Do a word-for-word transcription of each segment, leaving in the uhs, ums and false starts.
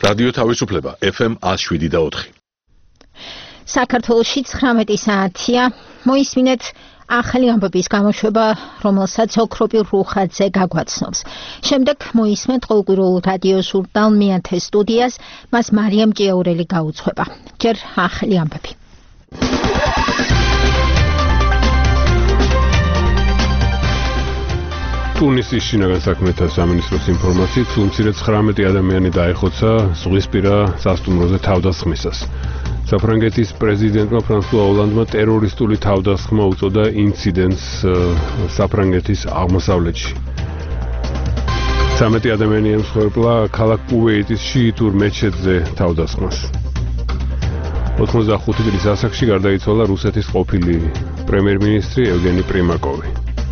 რადიო თავისუფლება ეფ ემ one oh seven და four. საქართველოში ცხრამეტი საათია. მოისმინეთ ახალი ამბების გამოშვება, რომელსაც ოქროპირ რუხაძე გაგვაცნობს. შემდეგ მოისმენთ ყოველკვირეულ რადიო ჟურნალ მეათე სტუდიას, მას მარიამ ჭიაურელი გაუძღვება. ჯერ ახალი ამბები. ტუნისის შინაგან საქმეთა სამინისტროს ინფორმაციით, სულ მცირე ცხრამეტი ადამიანი დაეხოცა ზღვისპირა სასტუმროზე თავდასხმისას. საფრანგეთის პრეზიდენტმა ფრანსუა ოლანდმა ტერორისტული თავდასხმა უწოდა ინციდენტს საფრანგეთის აღმოსავლეთში. ცამეტი ადამიანი ემსხვერპლა ქალაქ კუვეიტის შიიტურ მეჩეთზე თავდასხმას. ოთხმოცდახუთი წლის ასაკში გარდაიცვალა რუსეთის ყოფილი პრემიერ-მინისტრი ევგენი პრიმაკოვი.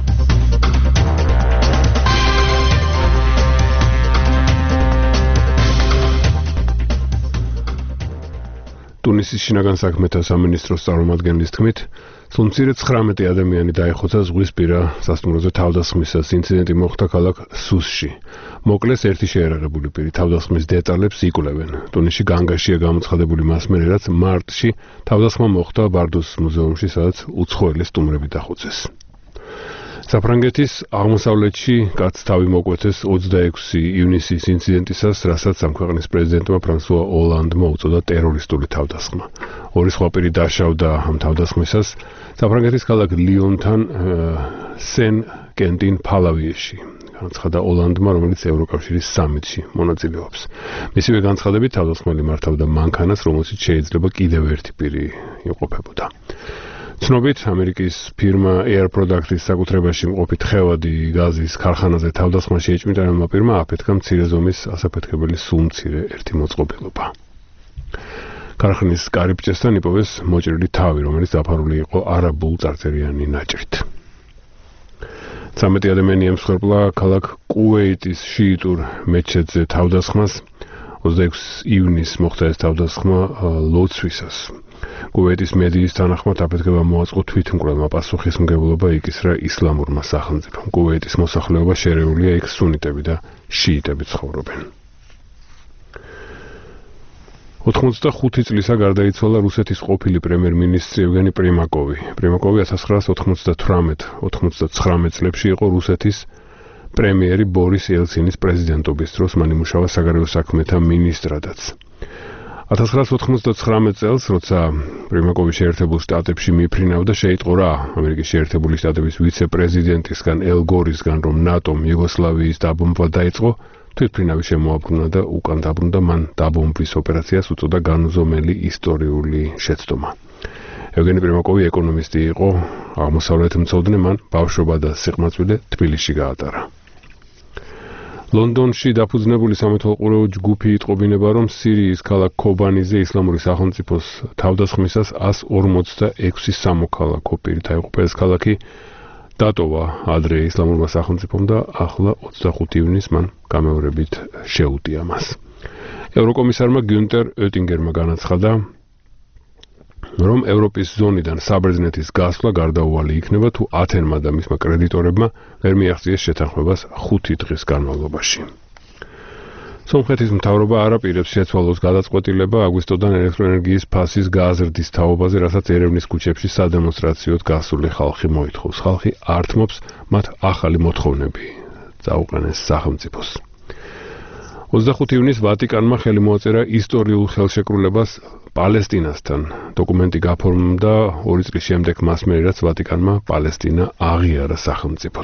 ტუნისის შინაგან საქმეთა სამინისტროს წარმომადგენლის თქმით, სულ მცირე ცხრამეტი ადამიანი დაეხოცა ზღვისპირა სასტუმროზე თავდასხმისას. ინციდენტი მოხდა ქალაქ სუსში. მოკლეს ერთი შეერაღებული პირი. თავდასხმის დეტალებს იკვლევენ. ტუნისში განგაშია გამოცხადებული მასმერი, რაც მარტში თავდასხმა მოხდა ბარდოს მუზეუმში, სადაც უცხოელი სტუმრები დახოცეს. საფრანგეთის აღმოსავლეთში კაცს თავი მოკვეთეს ოცდაექვსი ივნისის ინციდენტისას, რასაც ამ ქვეყნის პრეზიდენტმა ფრანსუა ოლანდმა უწოდა ტერორისტული თავდასხმა. ორი სხვა პირი დაშავდა ამ თავდასხმისას საფრანგეთის ქალაქ ლიონთან სენ კენტინ ფალავიეში, განაცხადა ოლანდმა, რომელიც ევროკავშირის სამიტში მონაწილეობს. მისივე განცხადებით თავდასხმელი მართავდა მანქანას, რომელშიც შეიძლება კიდევ ერთი პირი იმყოფებოდა. ცნობით, ამერიკის ფირმა Air Products-ის საკუთრებაში მყოფი თხევადი გაზის ქარხანაზე თავდასხმაში ეჭვმიტანელმა პირმა აფეთქა მცირე ზომის ასაფეთქებელი სულმცირე ერთი მოწყობილობა. ქარხნის კარიბჭესთან იპოვეს მოჭრილი თავი, რომელიც დაფარული იყო არაბულ წარწერიანი ნაჭრით. ცამეტი ადამიანი ემსხვერპლა ქალაქ კუვეიტის შიიტურ მეჩეთზე თავდასხმას. ოცდაექვსი ივნისს მოხდა ეს თავდასხმა ლოცვისას. კუვეიტის მედიის თანახმად აფეთქება მოაწყო თვითმკვლელმა, პასუხისმგებლობა იკისრა ისლამურმა სახელმწიფომ. კუვეიტის მოსახლეობა შერეულია, იქ სუნიტები და შიიტები ცხოვრობენ. ოთხმოცდახუთი წლისა გარდაიცვალა რუსეთის ყოფილი პრემიერ-მინისტრი ევგენი პრიმაკოვი. პრიმაკოვი ათას ცხრაას ოთხმოცდათვრამეტ წლებში იყო რუსეთის პრემიერი ბორის ელცინის პრეზიდენტობის დროს, მან იმუშავა საგარეო საქმეთა მინისტრადაც. ათას ცხრაას ოთხმოცდათვრამეტ წელს, როცა პრიმაკოვი შეერთებულ შტატებში მიფრინავდა, შეიტყო რა ამერიკის შეერთებული შტატების ვიცე-პრეზიდენტისგან ელ გორისგან, რომ ნატომ იუგოსლავიის დაბომბვა დაიწყო, თვითმფრინავი შემოაბრუნა და უკან დაბრუნდა. მან დაბომბვის ოპერაციას უწოდა განუზომელი ისტორიული შეცდომა. ევგენი პრიმაკოვი ეკონომისტი იყო, აღმოსავლეთმცოდნე, მან ბავშვობა და სიყმაწვილე თბილისში გაატარა. ლონდონში დაფუძნებული სამეთვალყურეო ჯგუფი იტყობინება, რომ სირიის ქალაქ ქობანიზე ისლამური სახელმწიფოს თავდასხმისას ას ორმოცდაექვსი სამოქალაქო პირი დაიღუპა. ეს ქალაქი დატოვა ადრე ისლამურმა სახელმწიფომ და ახლა ოცდახუთი ივნისს მან გამეორებით შეუტია მას. ევროკომისარმა გიუნტერ ოტინგერმა განაცხადა, რომ ევროპის ზონიდან საბერძნეთის გასვლა გარდაუვალი იქნება, თუ ათენმა და მისმა კრედიტორებმა ვერ მიაღწიეს შეთანხმებას ხუთი დღის განმავლობაში. სომხეთის მთავრობა არ აპირებს შეცვალოს გადაწყვეტილება აგვისტოდან ელექტროენერგიის ფასის გაზრდის თაობაზე, რასაც ერევნის ქუჩებში სადემონსტრაციოდ გასული ხალხი მოითხოვს. ხალხი ართმობს მათ ახალი მოთხოვნები წაუყენეს სახელმწიფოს. ოცდახუთი ივნისს ვატიკანმა ხელი მოაწერა ისტორიულ ხელშეკრულებას პალესტინასთან. დოკუმენტი გაფორმდა ორი წლის შემდეგ მასმერი, რაც ვატიკანმა პალესტინა აღიარა სახელმწიფოდ.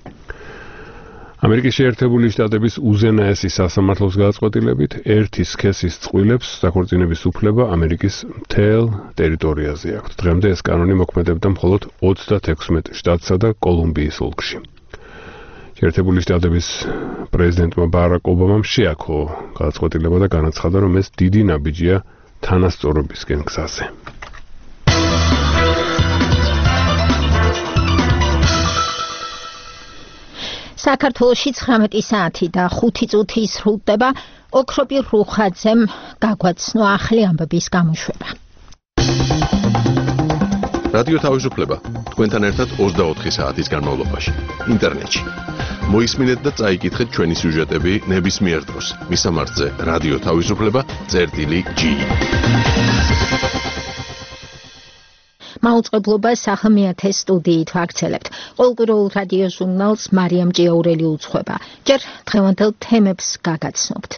ამერიკის შეერთებული შტატების უზენაესი სასამართლოს გადაწყვეტილებით ერთი სქესის წყვილებს საქორწინების უფლება ამერიკის მთელ ტერიტორიაზე აქვთ. დღემდე ეს კანონი მოქმედებდა მხოლოდ ოცდათექვსმეტ შტატსა და კოლუმბიის ოლქში. შეერთებული შტატების პრეზიდენტმა ბარაკ ობამამ შეაქო გადაწყვეტილება და განაცხადა, რომ ეს დიდი ნაბიჯია თანასწორობისკენ გზაზე. საქართველოში ცხრამეტი საათი და ხუთი წუთი სრულდება. ოქროპირ რუხაძემ გაგვაცნო ახალი ამბების გამოშვება. რადიო თავისუფლება თქვენთან ერთად ოცდაოთხი საათის განმავლობაში ინტერნეტში მოისმინეთ და წაიკითხეთ ჩვენი სიუჟეტები ნებისმიერ დროს. მისამართზე რადიო თავისუფლება წერტილი ჯი. მაუწყებლობა სახელმეათე სტუდიით ვაგრძელებთ. ყოველკვირეულ რადიო ჟურნალს მარიამ ჭიაურელი უძღვება. ჯერ დღევანდელ თემებს გაგაცნობთ.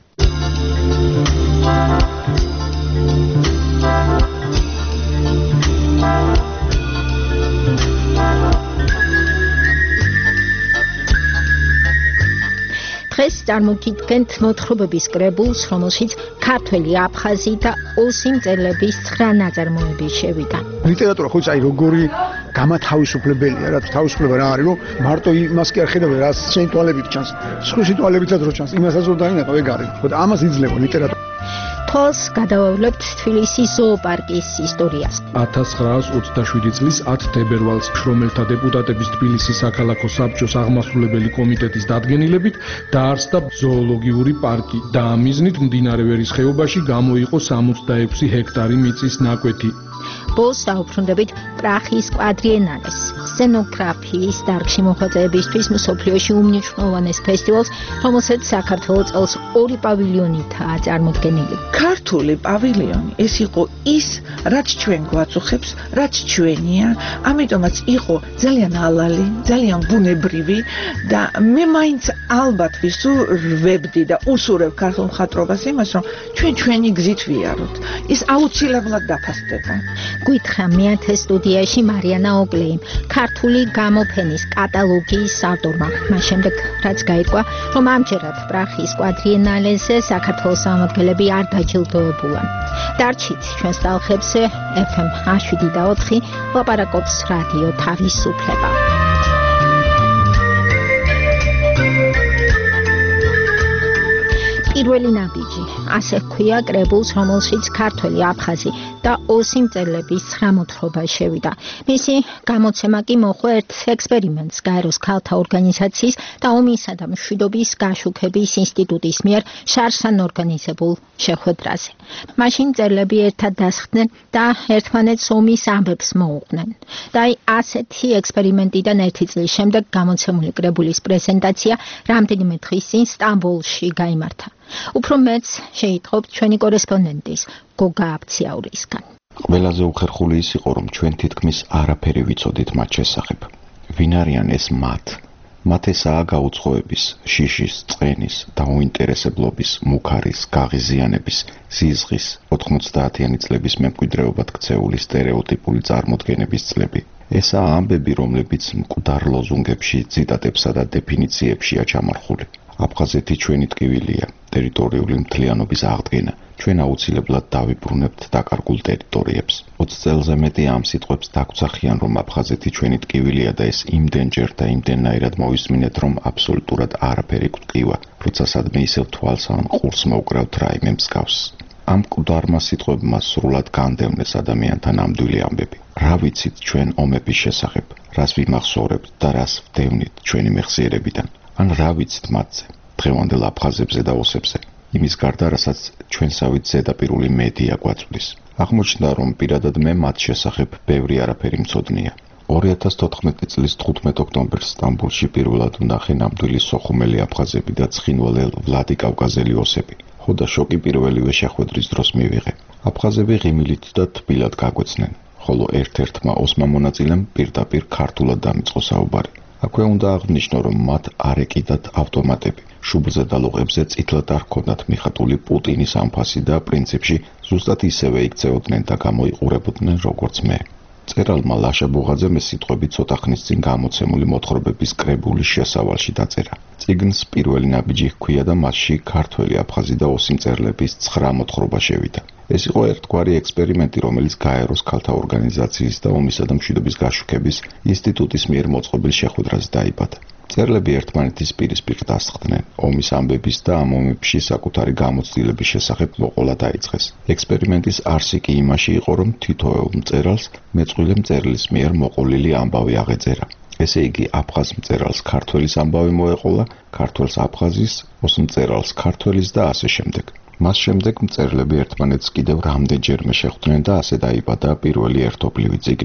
დღეს წარმოგიდგენთ მოთხრობების კრებულს, რომელშიც ქართველი, აფხაზი და ოსი მწერლების ცხრა ნაწარმოები შევიდა. ლიტერატურა ხო იცი როგორი გამათავისუფლებელია, რა თავისუფლება რა არის, რომ მარტო იმას კი არ ხედავ, რა შენ თვალებით ჩანს, სხვა სიტუალებითაც რო ჩანს, იმასაც რომ დაინახავ ეგ არის. ხო და ამას იძლევა ლიტერატურა. თვალს გადავავლებთ თბილისის ზოოპარკის ისტორიას. ათას ცხრაას ოცდაშვიდი წლის ათ თებერვალს შრომელთა დეპუტატების თბილისის საქალაქო საბჭოს აღმასრულებელი კომიტეტის დადგენილებით დაარსდა ზოოლოგიური პარკი და ამ მიზნით მდინარე ვერის ხეობაში გამოიყო სამოცდაექვსი ჰექტარი მიწის ნაკვეთი. ბოლოს დაუბრუნდებით პრახის კვადრიენალეს, სცენოგრაფიის დარგში მოღვაწეებისთვის მსოფლიოში უმნიშვნელოვანეს ფესტივალს, რომელსაც საქართველოს წელს ორი პავილიონითაა წარმოდგენილი. ქართული პავილიონი ეს იყო ის, რაც ჩვენ გვაწუხებს, რაც ჩვენია, ამიტომაც იყო ძალიან ალალი, ძალიან ბუნებრივი და მე მაინც ალბათ ვისურვებდი და უსურვებ ქართულ მხატვრობას იმას, რომ ჩვენ ჩვენი გზით ვიაროთ. ის აუცილებლად დაფასდება. გვითხრა მეათე სტუდიაში მარიანა ოკლეიმ, ქართული გამოფენის კატალოგის ავტორმა. მას შემდეგ რაც გაირკვა, რომ ამჯერად პრახის კვადრიენალეზე საქართველოს წარმომადგენლები არ დაჯილდოებულან. დარჩით ჩვენს ტალღებზე ეფ ემ შვიდი და ოთხი ლაპარაკობს რადიო თავისუფლება. პირველი ნაბიჯი, ასე ჰქვია კრებულს, რომელშიც ქართველი, აფხაზი და ოსი მწერლების ცხრა მოთხრობა შევიდა. მისი გამოცემა კი მოჰყვა ერთ ექსპერიმენტს გაეროს ქალთა ორგანიზაციის და ომისა და მშვიდობის გაშუქების ინსტიტუტის მიერ შარსან ორგანიზებულ შეხვედრაზე. მაშინ მწერლები ერთად დასხდნენ და ერთმანეთს ომის ამბებს მოუყვნენ. და აი ასეთი ექსპერიმენტიდან ერთი წლის შემდეგ გამოცემული კრებულის პრეზენტაცია რამდენიმე დღის წინ სტამბოლში გაიმართა. უფრო მეც შეიტყობთ ჩვენი კორესპონდენტის გოგა აბციაურისგან. ყველაზე უხერხული ის იყო, რომ ჩვენ თითქმის არაფერი ვიცოდით მათ შესახებ. ვინ არიან ეს მათ? მათ ესაა გაუწყოების, შიშის, წყენის, დაუინტერესებლობის, მუქარის, გაღიზიანების, სიზღის, ოთხმოცდაათიანი წლების მემკვიდრეობად ქცეული სტერეოტიპული წარმოდგენების წლები. ესაა ამბები, რომლებიც მკვდარ ლოზუნგებში, ციტატებსა და დეფინიციებშია ჩამორხული. აფხაზეთი ჩვენი ტკივილია, ტერიტორიული მთლიანობის აღდგენა. ჩვენ აუცილებლად დავიბრუნებთ დაკარგულ ტერიტორიებს. ოცი წელზე მეტი ამ სიტყვებს დაგვცახიან, რომ აფხაზეთი ჩვენი ტკივილია და ეს იმდენჯერ და იმდენნაირად მოვისმინეთ, რომ აბსოლუტურად არაფერი გვტკივა, როცა სადმე ისევ თვალს ან ყურს მოვკრავთ რაიმე მსგავს. ამ მკვდარმა სიტყვებმა სრულად განდევნეს ადამიანთა ნამდვილი ამბები. რა ვიცით ჩვენ ომების შესახებ, რას ვიმახსოვრებთ და რას ვდევნით ჩვენი მეხსიერებიდან. ან რა ვიცით მათზე, დღევანდელ აფხაზებზე და ოსებზე, იმის გარდა, რასაც ჩვენსავით ზედაპირული მედია გვაწვდის. აღმოჩნდა, რომ პირადად მე მათ შესახებ ბევრი არაფერი მცოდნია. ორი ათას თოთხმეტი წლის თხუთმეტ ოქტომბერს სტამბოლში პირველად ვნახე ნამდვილი სოხუმელი აფხაზები და ცხინვალელ ვლადი კავკაზელი ოსები. ხო და შოკი პირველივე შეხვედრის დროს მივიღე. აფხაზები ღიმილით და თბილად გაგვეცნენ, ხოლო ერთ-ერთმა ოსმა მონაწილემ პირდაპირ ქართულად დამიწყო საუბარი. აქვე უნდა აღნიშნო, რომ მათ არ ეკიდათ ავტომატები. შუბლზე და ლოყებზე წითლად არ ჰქონდათ მიხატული პუტინის ამფასი და პრინციპში ზუსტად ისევე იქცეოდნენ და გამოიყურებოდნენ როგორც მე. მწერალმა ლაშა ბუღაძემ ეს სიტყვები ცოტა ხნის წინ გამოცემული მოთხრობების კრებულის შესავალში დაწერა. წიგნს პირველი ნაბიჯი ჰქვია და მასში ქართველი, აფხაზი და ოსი მწერლების ცხრა მოთხრობა შევიდა. ეს იყო ერთგვარი ექსპერიმენტი, რომელიც გაეროს ქალთა ორგანიზაციის და ომისა და მშვიდობის გაშუქების ინსტიტუტის მიერ მოწყობილ შეხვედრაზე დაიბადა. მწერლები ერთმანეთის პირისპირ დასხდნენ, ომის ამბების და ამ ომებში საკუთარი გამოცდილების შესახებ მოყოლა დაიწყეს. ექსპერიმენტის არსი კი იმაში იყო, რომ თითოეულ მწერალს მეწყვილე მწერლის მიერ მოყოლილი ამბავი აღეწერა. ესე იგი, აფხაზ მწერალს ქართველის ამბავი მოეყოლა, ქართველს აფხაზის, ოს მწერალს ქართველის და ასე შემდეგ. მას შემდეგ მწერლები ერთმანეთს კიდევ რამდენჯერმე შეხვდნენ და ასე დაიბადა პირველი ერთობლივი წიგნი.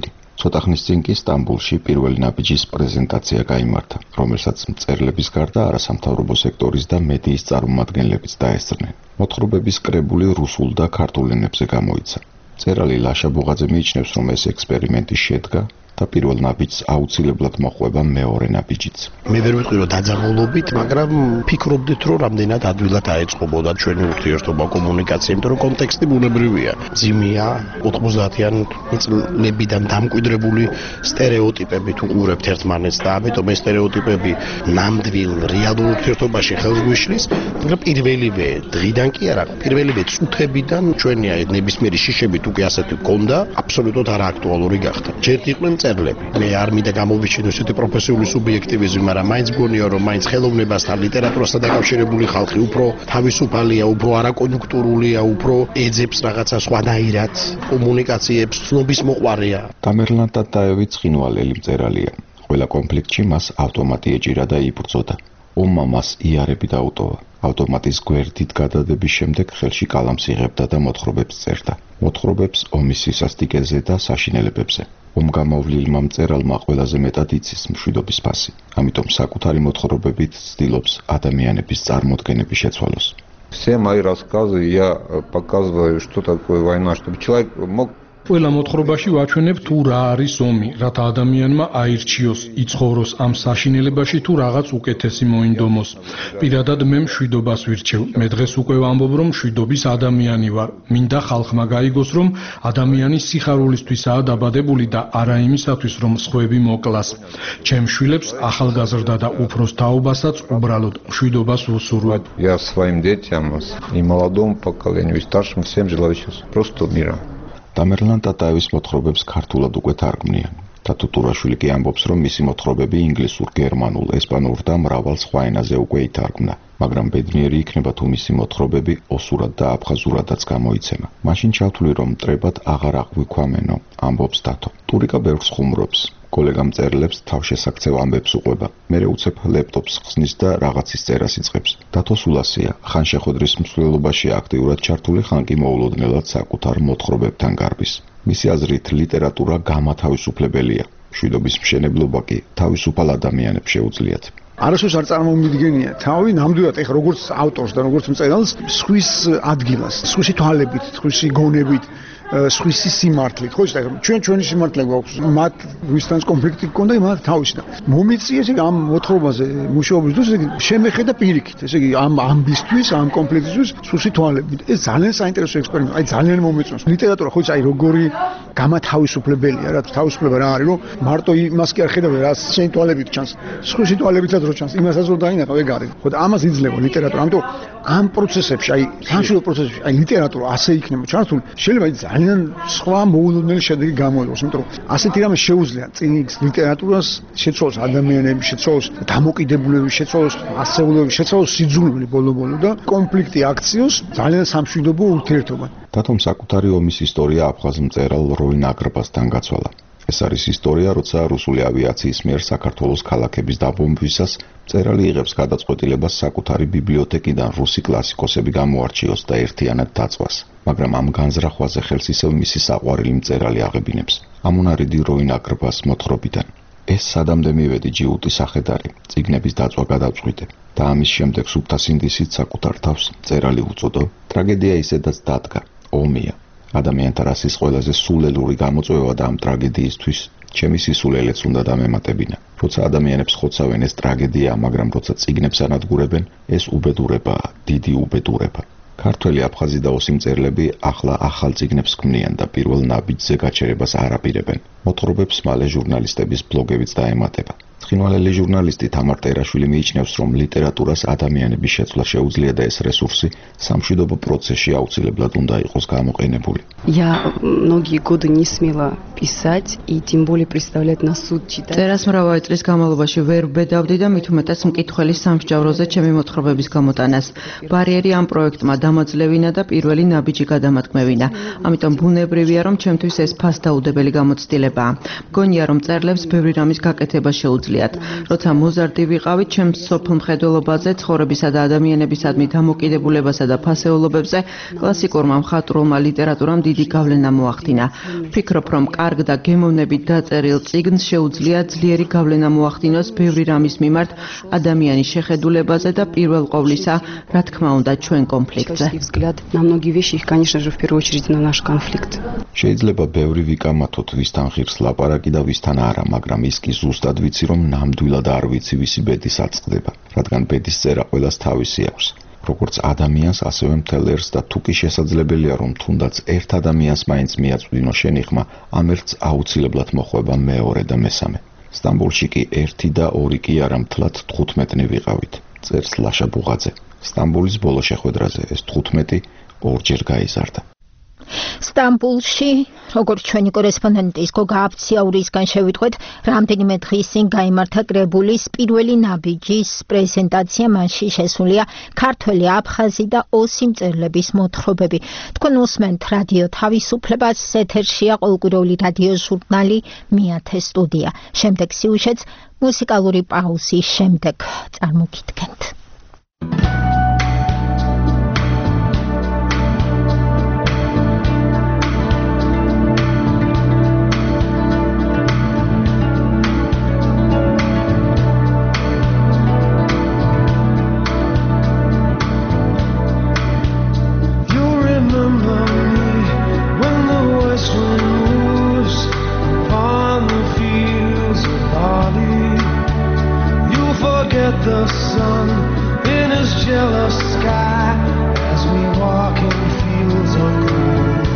ცოტა ხნის წინ კი სტამბოლში პირველი ნაბიჯის პრეზენტაცია გაიმართა, რომელსაც მწერლების გარდა არასამთავრობო სექტორის და მედიის წარმომადგენლებიც დაესწრნენ. მოთხრობების კრებული რუსულ და ქართულ ენებზე გამოიცა. მწერალი ლაშა ბუღაძე მიიჩნევს, რომ ეს ექსპერიმენტი შედგა და პირველ ნაბიჯს აუცილებლად მოყვება მეორე ნაბიჯიც. მე ვერ ვიტყვი რომ დაძაბულობით, მაგრამ ფიქრობდით რომ რამდენად ადვილად აეწყობოდა ჩვენი ურთიერთობა კომუნიკაცია, იმიტომ რომ კონტექსტი ბუნებრივია. ძიმია ოთხმოცდაათიან წლებიდან დამკვიდრებული სტერეოტიპებით უყურებთ ერთმანეთს და ამიტომ ეს სტერეოტიპები ნამდვილ რეალურ ურთიერთობაში ხელს გვიშლის, მაგრამ პირველივე დღიდან კი არა, პირველივე წუთებიდან ჩვენი აი ნებისმიერი შიშებით უკვე ასეთი გქონდა, აბსოლუტურად არააქტუალური გახდა. ჯერ იყვნენ მწერლები. მე არ მინდა გამოვიჩინო ესეთი პროფესიული სუბიექტივიზმი, მაგრამ მაინც გონია რომ მაინც ხელოვნებასთან, ლიტერატურასთან დაკავშირებული ხალხი უფრო თავისუფალია, უფრო არაკონjunქტურულია, უფრო ეძებს რაღაცა სხვანაირად, კომუნიკაციებს, ცნობის მოყვარეა. დამერლან ტატაევი ცხინვალელი მწერალია. ყველა კონფლიქტში მას ავტომატი ეჭირა და იბრძოდა. ომმა მას იარები დაუტოვა. ავტომატის გვერდით გადადების შემდეგ ხელში კალამს იღებდა და მოთხრობებს წერდა. მოთხრობებს ომის სისასტიკეზე და საშინელებებზე. ომგამოვლილმა მწერალმა ყველაზე მეტად იცის მშვიდობის ფასი. ამიტომ საკუთარი მოთხრობებით ცდილობს ადამიანების წარმოდგენების შეცვალოს. Все мои рассказы я показываю, что такое война, чтобы человек мог ყველა მოთხრობაში ვაჩვენებ თუ რა არის ომი, რათა ადამიანმა აირჩიოს, იცხოვროს ამ საშინელებაში თუ რაღაც უკეთესი მოინდომოს. პირადად მე მშვიდობას ვირჩევ. მე დღეს უკვე ვამბობ, რომ მშვიდობის ადამიანი ვარ. მინდა ხალხმა გაიგოს, რომ ადამიანი სიხარულისთვისაა დაბადებული და არა იმისათვის, რომ სხვები მოკლას. ჩემ შვილებს ახალგაზრდა და უფროს თაობასაც უბრალოდ მშვიდობას ვუსურვებ. Я своим детям и молодому поколению, и старшим всем желаю сейчас просто мира. დამერლან ტატაევის მოთხრობებს ქართულად უკვე თარგმნიან. თათო ტურაშვილი კი ამბობს, რომ მისი მოთხრობები ინგლისურ, გერმანულ, ესპანურ და მრავალ სხვა ენაზე უკვე ითარგმნა, მაგრამ ბედნიერი იქნება თუ მისი მოთხრობები ოსურად და აფხაზურადაც გამოიცემა. მაშინ ჩავთვლი, რომ მტრებად აღარ აღვიქვამენო, ამბობს თათო. ტურიკა ბევრს ხუმრობს. კოლეგა მწერლებს თავშესაქცევ ამბებს უყვება. მერე უცებ ლეპტოპს ხსნის და რაღაცის წერას იწყებს. თათო სულასია, ხან შეხვედრის მსვლელობაში აქტიურად ჩართული, ხან კი მოულოდნელად საკუთარ მოთხრობებთან გარბის. მისი აზრით, ლიტერატურა გამათავისუფლებელია. მშვიდობის მშენებლობა კი თავისუფალ ადამიანებს შეუძლიათ. არასოდეს არ წარმომიდგენია თავი ნამდვილად ეხლა როგორც ავტორს და როგორც მწერალს სხვის ადგილას, სხვისი თვალებით, სხვისი გონებით, სხვისი სიმართლით, ხო იცით, ჩვენ ჩვენი სიმართლე გვაქვს, მათ ვისთანაც კონფლიქტი გქონდა, მათ თავისი და მომიწია ესე იგი ამ მოთხრობაზე მუშაობის დროს ესე იგი შემეხედა პირიქით, ესე იგი ამ ამბისთვის, ამ კონფლიქტისთვის სხვისი თვალებით. ეს ძალიან საინტერესო ექსპერიმენტია, აი ძალიან მომეწონს. ლიტერატურა ხო იცით, აი როგორი გამათავისუფლებელია, რა თავისუფლება რა არის, რომ მარტო იმას კი არ ხედავ, რაც შენ თვალებით ჩანს, სხვისი თვალებითაც რო ჩანს, იმასაც რო დაინახავ, ეგ არის. ხო და ამას იძლევა ლიტერატურა, ამიტომ ამ პროცესებში, აი სამშვიდობო პროცესებში, აი ლიტერატურა ასე იქნება ჩართული, შეიძლება ძალიან სხვა მოულოდნელი შედეგი გამოიღოს, იმიტომ რომ ასეთი რამე შეუძლია წინიქს ლიტერატურას შეცვალოს ადამიანების, შეცვალოს დამოკიდებულების, შეცვალოს ასეულების, შეცვალოს სიძულვილი ბოლო-ბოლო და კონფლიქტი აქციოს ძალიან სამშვიდობო ურთიერთობა. თათომ საკუთარი ომის ისტორია აფხაზ მწერალ როინ აგრბასთან გაცვალა. ეს არის ისტორია, როცა რუსული ავიაციის მიერ საქართველოს ქალაქების დაბომბვისას მწერალი იღებს გადაწყვეტილებას საკუთარი ბიბლიოთეკიდან რუსი კლასიკოსები გამოარჩიოს და ერთიანად დაწვას. მაგრამ ამ განზრახვაზე ხელს ისევ მისი საყვარელი მწერალი აღებინებს. ამონარიდი როინ აგრბას მოთხრობიდან. ეს სადამდე მივედი ჯიუტი სახედარი, წიგნების დაწვა გადავწყვიტე და ამის შემდეგ სუფთა სინდისით საკუთარ თავს მწერალი უწოდო. ტრაგედია ისედაც დადგა, ომია. ადამიანთა რასის ყველაზე სულელური გამოწვევა და ამ ტრაგედიისთვის ჩემი სისულელეც უნდა დამემატებინა. როცა ადამიანებს ხოცავენ ეს ტრაგედია, მაგრამ როცა წიგნებს ანადგურებენ, ეს უბედურებაა, დიდი უბედურება. ქართველი აფხაზი და ოსი მწერლები ახლა ახალ წიგნებს ქმნიან და პირველ ნაბიჯზე გაჩერებას არ აპირებენ. მოთხრობებს მალე ჟურნალისტების ბლოგებიც დაემატება. ცხინვალელი ჟურნალისტი თამარ ტერაშვილი მიიჩნევს, რომ ლიტერატურას ადამიანების შეცვლა შეუძლია და ეს რესურსი სამშვიდობო პროცესში აუცილებლად უნდა იყოს გამოყენებული. Я многие годы не смела писать и тем более представлять на суд читать. წერას მრავალი წლის განმავლობაში ვერ ვბედავდი და მით უმეტეს მკითხველის სამსჯავროზე ჩემი მოთხრობების გამოტანას. ბარიერი ამ პროექტმა დამაძლევინა და პირველი ნაბიჯი გადამატკმევინა. ამიტომ ბუნებრივია, რომ ჩემთვის ეს ფასდაუდებელი გამოცდილებაა. მგონია, რომ მწერლებს ბევრი რამის გაკეთება შეუძლია. შეუძლიათ. როცა მოზარდი ვიყავით, ჩემს სოფლმხედველობაზე, ცხოვრებისა და ადამიანებისადმი დამოკიდებულებასა და ფასეულობებზე კლასიკურმა მხატვრულმა ლიტერატურამ დიდი გავლენა მოახდინა. ვფიქრობ, რომ კარგ და გემოვნებით დაწერილ წიგნს შეუძლია ძლიერი გავლენა მოახდინოს ბევრი რამის მიმართ ადამიანის შეხედულებაზე და პირველ ყოვლისა, რა თქმა უნდა, ჩვენ კონფლიქტზე. Взгляд на многие вещи, их, конечно же, в первую очередь на наш конфликт. შეიძლება ბევრი ვიკამათოთ ვისთან ღირს ლაპარაკი და ვისთან არა, მაგრამ ის კი ზუსტად ვიცი, რომ ნამდვილად არ ვიცი ვისი ბედი საწყდება, რადგან ბედის წერა ყველას თავისი აქვს. როგორც ადამიანს, ასევე მთელ ერს და თუ კი შესაძლებელია, რომ თუნდაც ერთ ადამიანს მაინც მიაწვდინო შენი ხმა, ამ ერთს აუცილებლად მოხვება მეორე და მესამე. სტამბოლში კი ერთი და ორი კი არა, მთლად თხუთმეტნი ვიყავით. წერს ლაშა ბუღაძე. სტამბოლის ბოლო შეხვედრაზე ეს თხუთმეტი ორჯერ გაიზარდა. სტამბოლში, როგორც ჩვენი კორესპონდენტის გოგა აფციაურისგან შევიტყვეთ, რამდენიმე დღის წინ გაიმართა კრებულის პირველი ნაბიჯის პრეზენტაცია, მასში შესულია ქართველი, აფხაზი და ოსი მწერლების მოთხრობები. თქვენ უსმენთ რადიო თავისუფლებას, ეთერშია ყოველკვირეული რადიო ჟურნალი მეათე სტუდია. შემდეგ სიუჟეტს მუსიკალური პაუზის შემდეგ წარმოგიდგენთ. The sun in his jealous sky as we walk in fields of gold.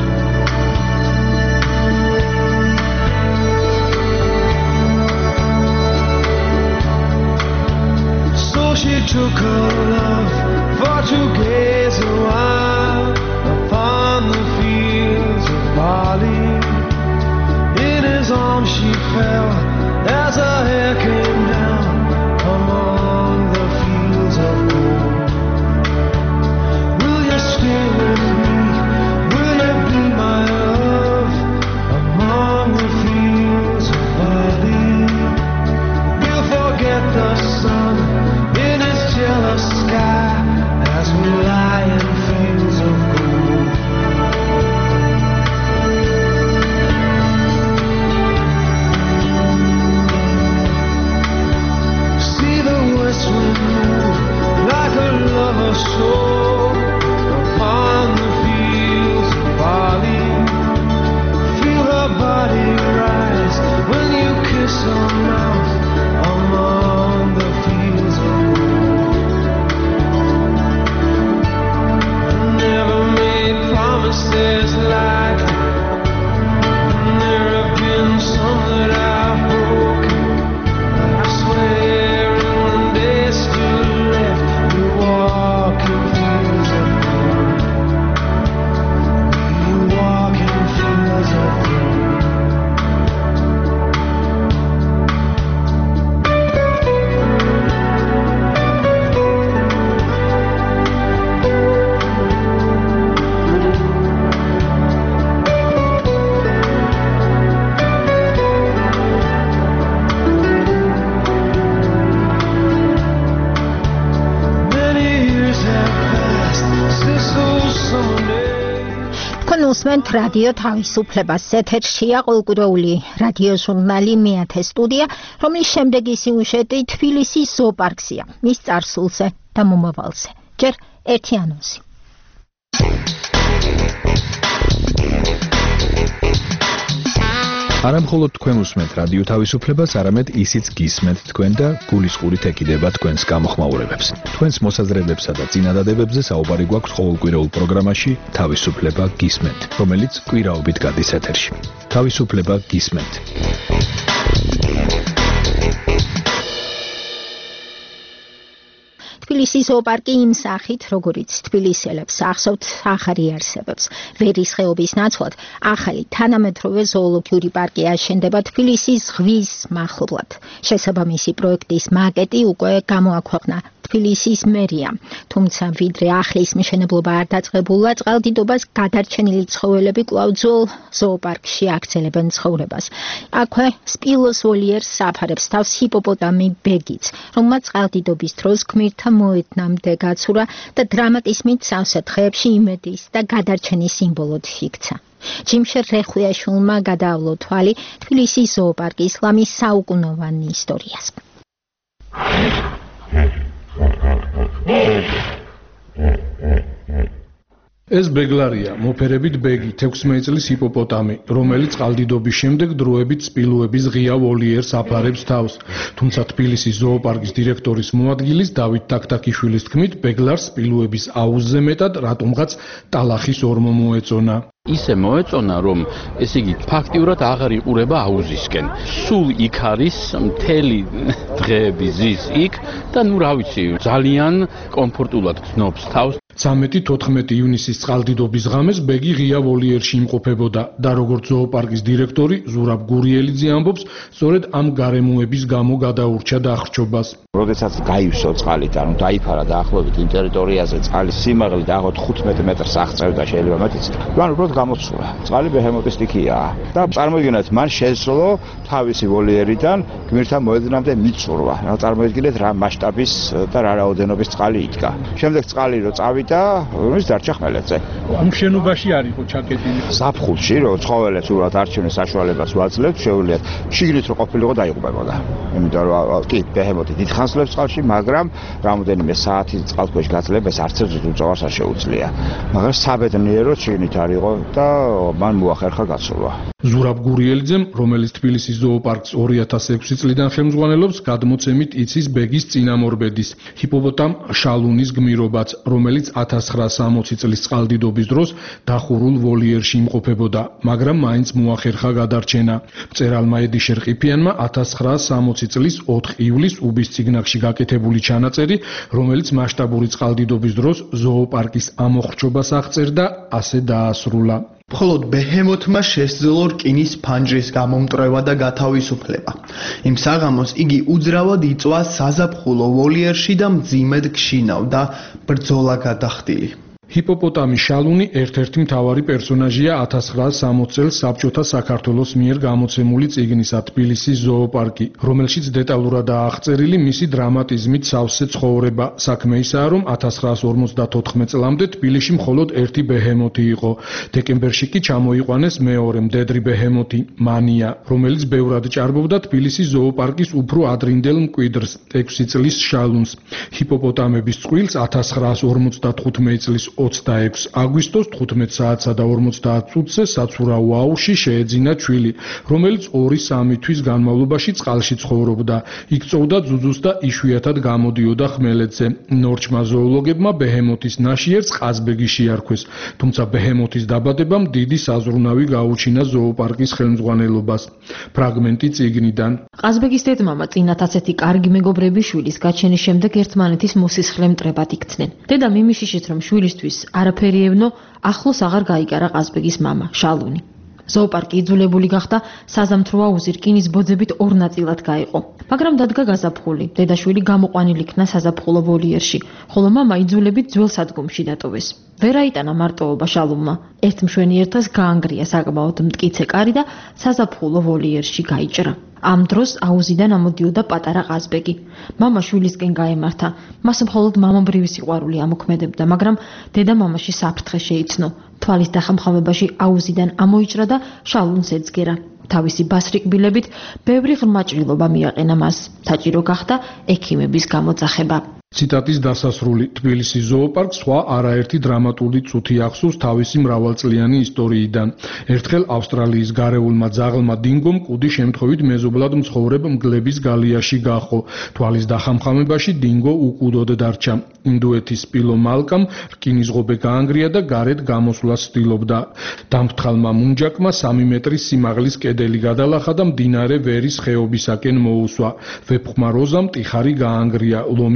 So she took her love for to gaze a while upon the fields of barley. In his arms she fell as her hair came down among the fields of gold. Will you stay with me? Will you be my love among the fields of barley? We'll forget the sun in his jealous sky as we lie in fields of gold. Like a lover's soul upon the fields of barley. Feel her body rise when you kiss her mouth among the fields of gold. I never made promises like there have been some that I've broken. I swear უსმენთ რადიო თავისუფლებას, ეთერშია ყოველკვირეული რადიო ჟურნალი მეათე სტუდია, რომლის შემდეგი სიუჟეტი თბილისის ზოოპარკზეა, მის წარსულზე და მომავალზე. ჯერ ერთი ანონსი. არა მხოლოდ თქვენ უსმენთ რადიო თავისუფლებას, არამედ ისიც გისმენთ თქვენ და გულისყურით ეკიდება თქვენს გამოხმაურებებს. თქვენს მოსაზრებებსა და წინადადებებზე საუბარი გვაქვს ყოველკვირეულ პროგრამაში თავისუფლება გისმენთ, რომელიც კვირაობით გადის ეთერში. თავისუფლება გისმენთ. თბილისის ზოოპარკი იმ სახით, როგორიც თბილისელებს ახსოვთ, ახალი არსებობს. ვერის ხეობის ნაცვლად ახალი თანამედროვე ზოოლოგიური პარკი აშენდება თბილისის ზღვის მახლობლად. შესაბამისი პროექტის მაკეტი უკვე გამოაქვეყნა თბილისის მერია. თუმცა ვიდრე ახლის მშენებლობა არ დაწყებულა, წყალდიდობას გადარჩენილი ცხოველები კვლავ ძველ ზოოპარკში აგრძელებენ ცხოვრებას. აქვე სპილოს ვოლიერს საფარებს თავს ჰიპოპოტამი ბეგიც, რომელმაც წყალდიდობის დროს გმირთა მოედნამდე გაცურა და დრამატიზმით სავსე დღეებში იმედის და გადარჩენის სიმბოლოდ იქცა. ჯიმშერ რეხვიაშვილმა გადაავლო თვალი თბილისის ზოოპარკის ლამის საუკუნოვანი ისტორიას. ეს ბეგლარია, მოფერებით ბეგი, თექვსმეტ წლის ჰიპოპოტამი, რომელიც წყალდიდობის შემდეგ დროებით სპილოების ღია ვოლიერს აფარებს თავს. თუმცა თბილისის ზოოპარკის დირექტორის მოადგილის დავით თაქთაქიშვილის თქმით, ბეგლარს სპილოების აუზზე მეტად რატომღაც ტალახის ორმო მოეწონა. ისე მოეწონა, რომ ესე იგი ფაქტიურად აღარ იყურება აუზისკენ. სულ იქ არის მთელი დღეები ზის იქ და ნუ რა ვიცი, ძალიან კომფორტულად ცნობს თავს. ცამეტი თოთხმეტი ივნისის წყალდიდობის ღამეს ბეგი ღია ვოლიერში იმყოფებოდა და როგორც ზოოპარკის დირექტორი ზურაბ გურიელიძე ამბობს, სწორედ ამ გარემოების გამო გადაურჩა დახრჩობას. როდესაც გაივსო წყალით, ანუ დაიფარა დაახლოებით იმ ტერიტორიაზე წყალის სიმაღლე დაახლოებით თხუთმეტ მეტრს აღწევდა შეიძლება მეტიც. ანუ უბრალოდ გამოცურა. წყალი ბეჰემოტის ტიქია და წარმოიდგინეთ, მან შეძლო თავისი ვოლიერიდან გმირთა მოედნამდე მიწურვა. რა წარმოიდგინეთ რა მასშტაბის და რა რაოდენობის წყალი იდგა. შემდეგ წყალი რო წავიდა და ის დარჩა ხმელეთზე. ამ შენობაში არ იყო ჩაკეტილი. ზაფხულში რო ცხოველებს უბრალოდ არჩევნის საშუალებას ვაძლევთ, შეუძლიათ შიგნით რო ყოფილიყო დაიღუპებოდა. იმიტომ რომ კი ბეჰემოტი დიდხანს ლებს წყალში, მაგრამ რამოდენიმე საათი წყალქვეშ გაძლებას არც ერთ უწევარს არ შეუძლია. მაგრამ საბედნიეროდ შიგნით არ იყო და მან მოახერხა გაცურვა. ზურაბ გურიელიძემ, რომელიც თბილისის ზოოპარკს ორი ათას ექვსი წლიდან ხელმძღვანელობს, გადმოცემით იცის ბეგის წინამორბედის, ჰიპოპოტამ შალუნის გმირობაც, რომელიც ათას ცხრაასი სამოცი წლის წყალდიდობის დროს დახურულ ვოლიერში იმყოფებოდა, მაგრამ მაინც მოახერხა გადარჩენა. მწერალმა ედიშერ ყიფიანმა ათას ცხრაასი სამოცი წლის ოთხ ივლისს უბის წიგნაკში გაკეთებული ჩანაწერი, რომელიც მასშტაბური წყალდიდობის დროს ზოოპარკის ამოხრჩობას აღწერდა, ასე დაასრულა. მხოლოდ ბეჰემოთმა შესძლო რკინის ფანჯრის გამომტრევა და გათავისუფლება. იმ საღამოს იგი უძრავად იწვა საზაფხულო ვოლიერში და მძიმედ გშინავდა, ბრძოლა გადახდილი. ჰიპოპოტამი შალუნი ერთ-ერთი მთავარი პერსონაჟია ათას ცხრაასი სამოცი წელს საბჭოთა საქართველოს მიერ გამოცემული წიგნისა თბილისის ზოოპარკი, რომელშიც დეტალურადაა აღწერილი მისი დრამატიზმით სავსე ცხოვრება. საქმე ისაა, რომ ათას ცხრაასი ორმოცდათოთხმეტ წლამდე თბილისში მხოლოდ ერთი ბეჰემოთი იყო. დეკემბერში კი ჩამოიყვანეს მეორე მდედრი ბეჰემოთი, მანია, რომელიც ბევრად ჭარბობდა თბილისის ზოოპარკის უფრო ადრინდელ მკვიდრს, ექვსი წლის შალუნს. ჰიპოპოტამების წყვილს ათას ცხრაასი ორმოცდათხუთმეტი წლის ოცდაექვსი აგვისტოს თხუთმეტ საათსა და ორმოცდაათ წუთზე საცურაო აუზში შეეძინა ჩვილი, რომელიც ორი სამი თვის განმავლობაში წყალში ცხოვრობდა. იქ წოვდა ძუძუს და იშვიათად გამოდიოდა ხმელეთზე. ნორჩმა ზოოლოგებმა ბეჰემოთის ნაშიერს ყაზბეგი შეარქვეს, თუმცა ბეჰემოთის დაბადებამ დიდი საზრუნავი გაუჩინა ზოოპარკის ხელმძღვანელობას. ფრაგმენტი წიგნიდან. ყაზბეგის დედმამა წინათ ასეთი კარგი მეგობრები შვილის გაჩენის შემდეგ ერთმანეთის მოსისხლე მტრებად იქცნენ. დედა მიმიშიშით, რომ შვილისთვის არაფერი ევნო, ახლოს აღარ გაიკარა ყაზბეგის მამა, შალუნი. ზოოპარკი იძულებული გახდა საზამთრო აუზი რკინის ბოძებით ორ ნაწილად გაეყო. მაგრამ დადგა გაზაფხული, დედაშვილი გამოყვანილ იქნა საზაფხულო ვოლიერში, ხოლო მამა იძულებით ძველ სადგომში დატოვეს. ვერ აიტანა მარტოობა შალუნმა. ერთ მშვენიერთას გაანგრია საკმაოდ მტკიცე კარი და საზაფხულო ვოლიერში გაიჭრა. ამ დროს აუზიდან ამოდიოდა პატარა ყაზბეგი. მამა შვილისკენ გაემართა. მას მხოლოდ მამობრივი სიყვარული ამოქმედებდა, მაგრამ დედა მამაში საფრთხე შეიცნო. თვალის დახამხამებაში აუზიდან ამოიჭრა და შალუნს ეძგერა. თავისი ბასრიკბილებით ბევრი ღრმა ჭრილობა მიაყენა მას. საჭირო გახდა ექიმების გამოძახება. ციტატის დასასრული. თბილისის ზოოპარკს სხვა არაერთი დრამატული წუთი ახსოვს თავისი მრავალწლიანი ისტორიიდან. ერთხელ ავსტრალიის გარეულმა ძაღლმა დინგომ კუდი შემთხვევით მეზობლად მცხოვრებ მგლების გალიაში გაჰყო. თვალის დახამხამებაში დინგო უკუდოდ დარჩა. ინდუეთის სპილო მალკამ რკინის ღობე გაანგრია და გარეთ გამოსვლას ცდილობდა. დამფრთხალმა მუნჯაკმა სამი მეტრის სიმაღლის კედელი გადალახა და მდინარე ვერის ხეობისაკენ მოუსვა. ვეფხმა როზამ ტიხარი გაანგრია. ლომის გალია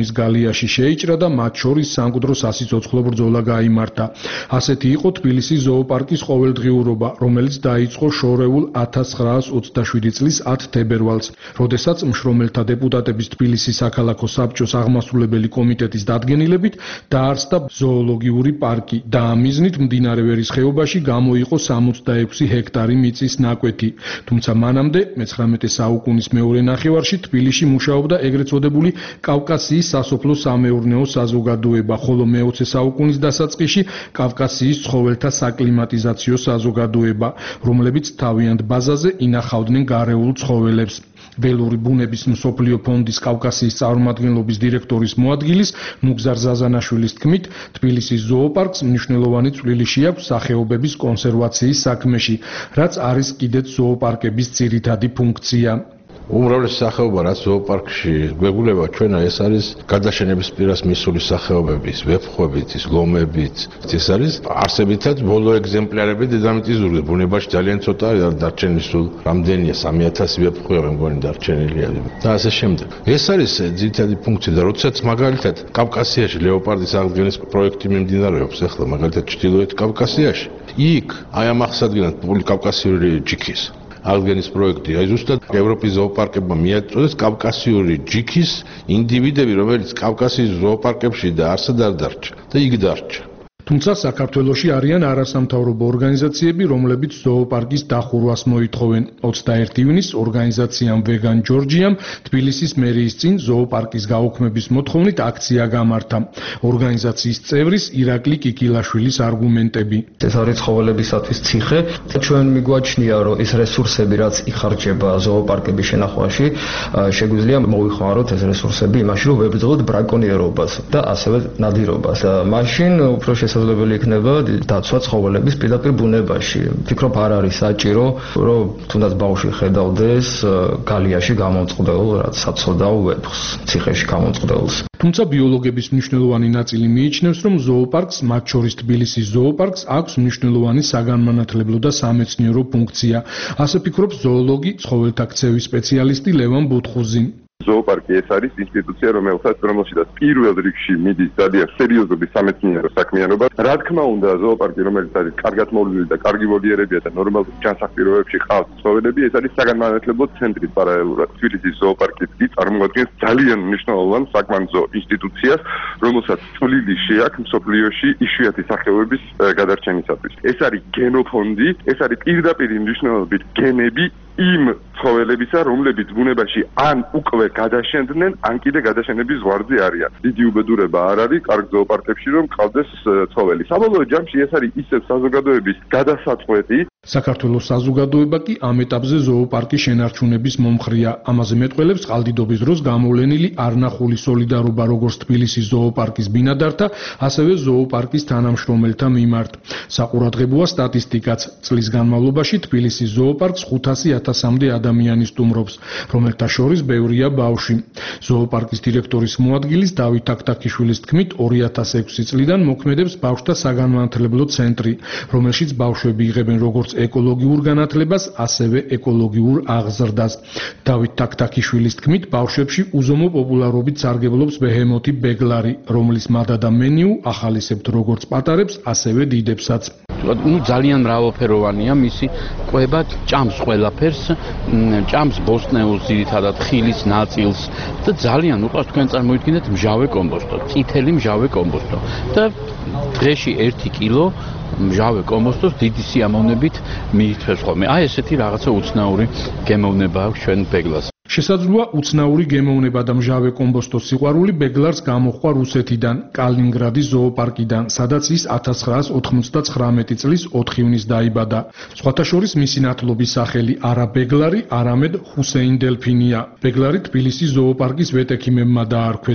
ბულგარიაში შეიჭრა და მათ შორის სამკვდრო სასიცოცხლო ბრძოლა გაიმართა. ასეთი იყო თბილისის ზოოპარკის ყოველდღიურობა, რომელიც დაიწყო შორეულ ათას ცხრაას ოცდაშვიდი წლის ათ თებერვალს, როდესაც მშრომელთა დეპუტატების თბილისის საქალაქო საბჭოს აღმასრულებელი კომიტეტის დადგენილებით დაარსდა ზოოლოგიური პარკი და ამ მიზნით მდინარე ვერის ხეობაში გამოიყო სამოცდაექვსი ჰექტარი მიწის ნაკვეთი. თუმცა მანამდე მეცხრამეტე საუკუნის მეორე ნახევარში თბილისში მუშაობდა ეგრეთ წოდებული კავკასიის სასოფლო-სამეურნეო საზოგადოება, ხოლო მეოცე საუკუნის დასაწყისში კავკასიის ცხოველთა საკლიმატიზაციო საზოგადოება, რომლებიც თავიანთ ბაზაზე ინახავდნენ გარეულ ცხოველებს. ველური ბუნების მსოფლიო ფონდის კავკასიის წარმომადგენლობის დირექტორის მოადგილის ნუგზარ ზაზანაშვილის თქმით, თბილისის ზოოპარკს მნიშვნელოვანი წვლილი შეაქვს სახეობების კონსერვაციის საქმეში, რაც არის კიდეც ზოოპარკების ძირითადი ფუნქცია. უმრავლესი სახეობა რაც ზოოპარკში გვეგულება ჩვენა ეს არის გადაშენების პირას მისული სახეობების, ვეფხვებით, ლომებით. ეს არის არსებითად ბოლო ეგზემპლარები დედამიწის ზურგზე. ბუნებაში ძალიან ცოტა დარჩენილი, სულ რამდენია სამი ათასი ვეფხვია მე მგონი დარჩენილია და ასე შემდეგ. ეს არის ძირითადი ფუნქცია და როდესაც მაგალითად კავკასიაში ლეოპარდის აღდგენის პროექტი მიმდინარეობს, ახლა მაგალითად ჩრდილოეთ კავკასიაში, იქ აი ამ აღსადგენად კავკასიური ჯიქის აღდგენის პროექტი, აი ზუსტად ევროპის ზოოპარკებმა მიაწოდეს კავკასიური ჯიქის ინდივიდები, რომელიც კავკასიის ზოოპარკებში დაარსდა და დარჩა და იქ დარჩა. თუმცა საქართველოში არიან არასამთავრობო ორგანიზაციები, რომლებიც ზოოპარკის დახურვას მოითხოვენ. ოცდაერთი ივნისს ორგანიზაციამ ვეგან ჯორჯიამ თბილისის მერიის წინ ზოოპარკის გაუქმების მოთხოვნით აქცია გამართა. ორგანიზაციის წევრის ირაკლი კიკილაშვილის არგუმენტები. ეს არის ცხოველებისათვის ციხე. ჩვენ მიგვაჩნია, რომ ის რესურსები, რაც იხარჯება ზოოპარკების შენახვაში, შეგვიძლია მოვიხმაროთ ეს რესურსები იმაში, რომ ვებრძოლოთ ბრაკონიერობას და ასევე ნადირობას. მაშინ უფრო შესაძლებელი იქნება დაცვა ცხოველების პირდაპირ ბუნებაში. ვფიქრობ, არ არის საჭირო, რომ თუნდაც ბავშვი ხედავდეს გალიაში გამომწყდეულ, რაც საცოდავ ვეფხს, ციხეში გამომწყდეულს. თუმცა ბიოლოგების მნიშვნელოვანი ნაწილი მიიჩნევს, რომ ზოოპარკს, მათ შორის თბილისის ზოოპარკს, აქვს მნიშვნელოვანი საგანმანათლებლო და სამეცნიერო ფუნქცია. ასე ფიქრობს ზოოლოგი, ცხოველთა ქცევის სპეციალისტი ლევან ბუთხუზი. ზოოპარკი ეს არის ინსტიტუცია, რომელსაც რომელშიც პირველ რიგში მიდის ძალიან სერიოზული სამეცნიერო საქმიანობა. რა თქმა უნდა, ზოოპარკი, რომელიც არის კარგად მოვლილი და კარგი ვოლიერებია და ნორმალ ჯანსაღ პირობებში ყავს ცხოველები, ეს არის საგანმანათლებლო ცენტრი პარალელურად. თბილისის ზოოპარკი წარმოადგენს ძალიან მნიშვნელოვან საკმანძო ინსტიტუციას, რომელსაც წვლილი შეაქვს მსოფლიოში იშვიათი სახეობების გადარჩენისათვის. ეს არის გენოფონდი, ეს არის პირდაპირ მნიშვნელობით გენები იმ ცხოველებისა, რომლებიც ბუნებაში ან უკვე გადაშენდნენ, ან კიდე გადაშენების ზღვარზე არიან. დიდი უბედურება არ არის კარგ ზოოპარკებში, რომ ყავდეს ცხოველი. საბოლოო ჯამში ეს არის ისევ საზოგადოების გადასაწყვეტი. საქართველოს საზოგადოება კი ამ ეტაპზე ზოოპარკის შენარჩუნების მომხრეა. ამაზე მეტყველებს ყალდიდობის დროს გამოვლენილი არნახული სოლიდარობა როგორც თბილისის ზოოპარკის ბინადართა, ასევე ზოოპარკის თანამშრომელთა მიმართ. საყურადღებოა სტატისტიკაც. წლის განმავლობაში თბილისის ზოოპარკს ხუთასი ათასამდე ადამიანი სტუმრობს, რომელთა შორის ბევრია ბავშვი. ზოოპარკის დირექტორის მოადგილის დავით აკტაკიშვილის თქმით, ორი ათას ექვსი წლიდან მოქმედებს ბავშვთა საგანმანათლებლო ცენტრი, რომელშიც ბავშვები იღებენ როგორც ეკოლოგიურ განათლებას, ასევე ეკოლოგიურ აღზრდას. დავით აკტაკიშვილის თქმით, ბავშვებში უზომო პოპულარობით სარგებლობს ბეჰემოთი ბეგლარი, რომლის მადა და მენიუ ახალისებთ როგორც პატარებს, ასევე დიდებსაც. ნუ ძალიან მრავალფეროვანია მისი კვება, ჭამს ყველაფერს, ჭამს ბოსტნეულს, ძირითადად ხილის ნაწილს და ძალიან უყვარს თქვენ წარმოიდგინეთ მჟავე კომბოსტო, წითელი მჟავე კომბოსტო და დღეში ერთი კილო მჟავე კომბოსტოს დიდი სიამოვნებით მიითვეს ხოლმე. აი ესეთი რაღაცა უცნაური გემოვნება აქვს ჩვენ ბეგლას. შესაძლოა უცნაური გემოვნება და მჟავე კომბოსტოს სიყვარული ბეგლარს გამოჰყვა რუსეთიდან, კალინინგრადის ზოოპარკიდან, სადაც ის ათას ცხრაას ოცდაათწლედი წლის ოთხი ივნისს დაიბადა. სხვათა შორის მისი ნათლობის სახელი არა ბეგლარი, არამედ ჰუსეინ დელფინია. ბეგლარი თბილისის ზოოპარკის ვეტექიმებმა დაარქვეს.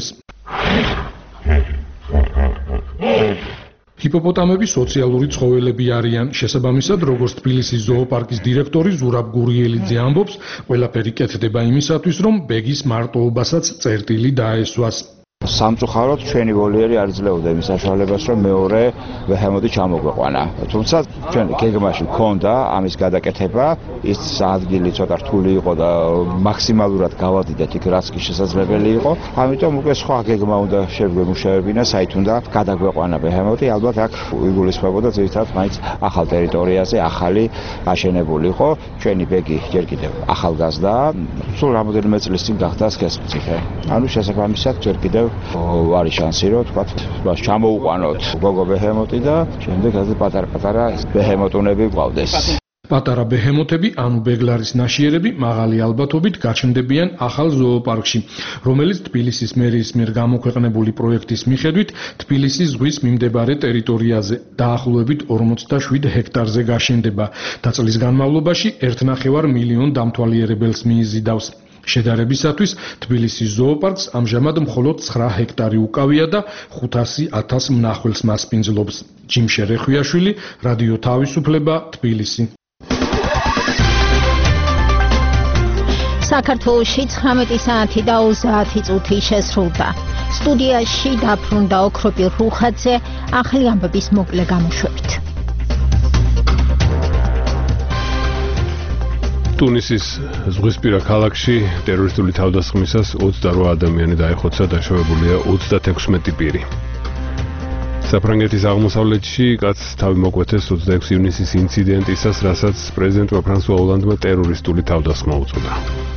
ჰიპოპოტამები სოციალური ცხოველები არიან. შესაბამისად, როგორც თბილისის ზოოპარკის დირექტორი ზურაბ გურიელიძე ამბობს, ყველაფერი კეთდება იმისათვის, რომ ბეგის მარტოობასაც წერტილი დაესვას. სამწუხაროდ ჩვენი ვოლიერი არ იძლეოდა იმის საშუალებას, რომ მეორე ბეჰემოთი ჩამოგვეყვანა. თუმცა ჩვენ გეგმაში გქონდა ამის გადაკეთება, ის ადგილი ცოტა რთული იყო და მაქსიმალურად გავადიდეთ იქ რაც კი შესაძლებელი იყო. ამიტომ უკვე სხვა გეგმა უნდა შეგვემუშავებინა, საით უნდა გადაგვეყვანა ბეჰემოთი, ალბათ აქ იგულისხმებოდა ძირითადად მაინც ახალ ტერიტორიაზე, ახალი აშენებული იყო. ჩვენი ბეგი ჯერ კიდევ ახალგაზრდა, სულ რამოდენიმე წლის წინ გახდა სქესმწიფე. ანუ შესაბამისად ჯერ კიდევ არის შანსი, რომ თქვათ, მას ჩამოუყვანოთ გოგო ბეჰემოთი და შემდეგ ასე პატარ-პატარა ბეჰემოტუნები გვყავდეს. პატარა ბეჰემოთები, ანუ ბეგლარის ნაშიერები, მაღალი ალბათობით გაჩნდებიან ახალ ზოოპარკში, რომელიც თბილისის მერიის მიერ გამოქვეყნებული პროექტის მიხედვით თბილისის ზღვის მიმდებარე ტერიტორიაზე დაახლოებით ორმოცდაშვიდ ჰექტარზე გაშენდება და წლის განმავლობაში ერთ ნახევარ მილიონ დამთვალიერებელს მიიზიდავს. შედარებისათვის თბილისის ზოოპარკს ამჟამად მხოლოდ ცხრა ჰექტარი უკავია და ხუთასი ათას მნახველს მასპინძლობს. ჯიმშე რეხვიაშვილი, რადიო თავისუფლება, თბილისი. საქართველოში ცხრამეტი საათი და ოცდაათი წუთი შესრულდა. სტუდიაში დაბრუნდა ოქროპი რუხაძე, ახალი ამბების მოკლე გამოშვებით. ტუნისის ზღვისპირა ქალაქში ტერორისტული თავდასხმისას ოცდარვა ადამიანი დაიხოცა, დაშავებულია ოცდათექვსმეტი პირი. საფრანგეთის აღმოსავლეთში კაცს თავი მოკვეთეს ოცდაექვსი ივნისის ინციდენტისას, რასაც პრეზიდენტმა ფრანსუა ოლანდმა ტერორისტული თავდასხმა უწოდა.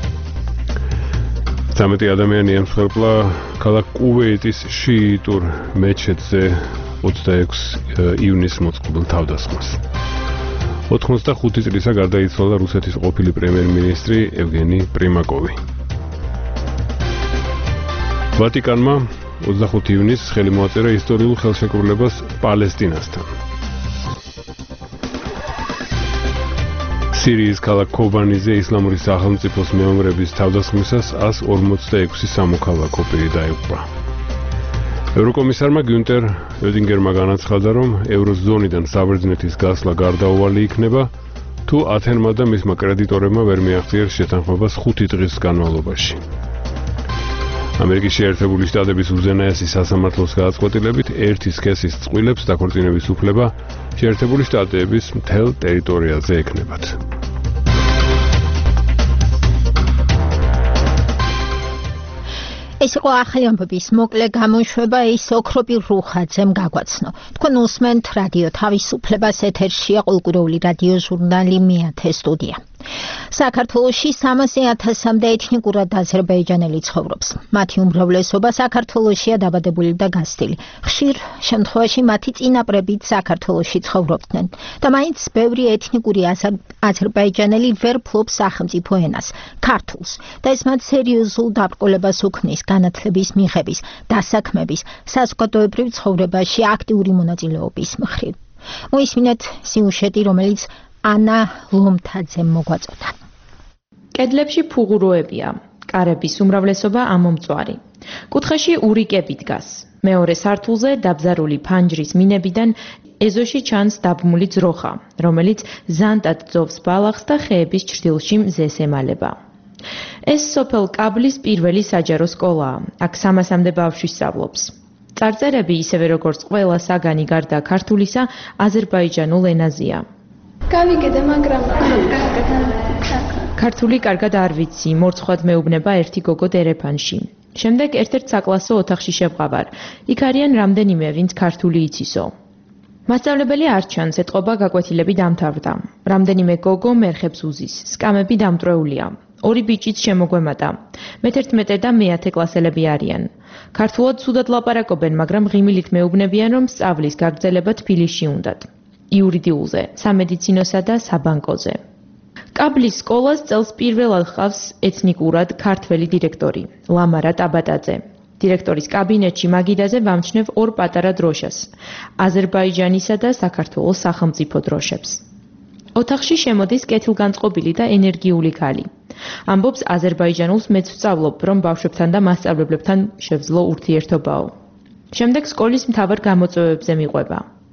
ცამეტი ადამიანი ემსხვერპლა ქალაქ კუვეიტის შიიტურ მეჩეთზე ოცდაექვსი ივნისს მოწყობილ თავდასხმას. ოთხმოცდახუთი წლისა გარდაიცვალა რუსეთის ყოფილი პრემიერ-მინისტრი ევგენი პრიმაკოვი. ვატიკანმა ოცდახუთი ივნისს ხელი მოაწერა ისტორიულ ხელშეკრულებას პალესტინასთან. სირიის ქალაქ ქობანიზე ისლამური სახელმწიფოს მეომრების თავდასხმისას ას ორმოცდაექვსი სამოქალაქო პირი დაიღუპა. ევროკომისარმა გიუნტერ ოტინგერმა განაცხადა, რომ ევროზონიდან საბერძნეთის გასვლა გარდაუვალი იქნება, თუ ათენმა და მისმა კრედიტორებმა ვერ მიაღწიეს შეთანხმებას ხუთი დღის განმავლობაში. ამერიკის შეერთებული შტატების უზენაესი სასამართლოს გადაწყვეტილებით ერთი სქესის წყვილებს დაქორწინების უფლება შეერთებული შტატების მთელ ტერიტორიაზე ექნებათ. ეს იყო ახალი ამბების მოკლე გამოშვება, ის ოქროპი რუხაძემ გაგვაცნო. თქვენ უსმენთ რადიო თავისუფლებას, ეთერშია ყოველკვირეული რადიო ჟურნალი მეათე სტუდია. საქართველოში სამასი ათასამდე ეთნიკურად აზერბაიჯანელი ცხოვრობს. მათი უმრავლესობა საქართველოშია დაბადებული და გასტილი. ხშირ შემთხვევაში მათი წინაპრებიც საქართველოში ცხოვრობდნენ და მაინც ბევრი ეთნიკური აზერბაიჯანელი ვერ ფლობს სახელმწიფო ენას, ქართულს, და ეს მათ სერიოზულ დაბრკოლებას უქმნის განათლების მიღების, დასაქმების, საზოგადოებრივ ცხოვრებაში აქტიური მონაწილეობის მხრივ. მოისმინეთ სიუჟეტი, რომელიც ანა ლომთაძემ მოგვაწოდა. კედლებში ფუღუროებია, კარების უმრავლესობა ამომწვარი. კუთხეში ურიკები დგას. მეორე სართულზე დაბზარული ფანჯრის მინებიდან ეზოში ჩანს დაბმული ძროხა, რომელიც ზანტად ძოვს ბალახს და ხეების ჩრდილში მზეს ემალება. ეს სოფელ კაბლის პირველი საჯარო სკოლაა. აქ სამასამდე ბავშვი სწავლობს. წარწერები ისევე როგორც ყველა საგანი გარდა ქართულისა, აზერბაიჯანულ ენაზეა. გავიგე, მაგრამ ქართული კარგად არ ვიცი, მორცხვად მეუბნება ერთი გოგო დერეფანში. შემდეგ ერთ-ერთ საკლასო ოთახში შევყავარ. იქ არიან რამდენიმე, ვინც ქართული იცისო. მასწავლებელი არ ჩანს, ეთყობა გაკვეთილები დამთავრდა. რამდენიმე გოგო მერხებს უზის, სკამები დამტრეულია. ორი ბიჭიც შემოგვემატა. მეთერთმეტე და მეათე კლასელები არიან. ქართულად ცუდად ლაპარაკობენ, მაგრამ ღიმილით მეუბნებიან, რომ სწავლის გაგრძელება თბილისში უნდათ. იურიდიულზე, სამედიცინოსა და საბანკოზე. კაბლის სკოლას წელს პირველად ხავს ეთნიკურად ქართველი დირექტორი, ლამარა ტაბატაძე. დირექტორის კაბინეტში მაგიდაზე ვამჩნევ ორ პატარა დროშას, აზერბაიჯანისა და საქართველოს სახელმწიფო დროშებს. ოთახში შემოდის კეთილგანწყობილი და ენერგიული ქალი. ამბობს აზერბაიჯანულს მეც ვსწავლობ, რომ ბავშვებთან და მასწავლებლებთან შევძლო ურთიერთობაო. შემდეგ სკოლის მთავარ გამოწვევებზე მიყვება.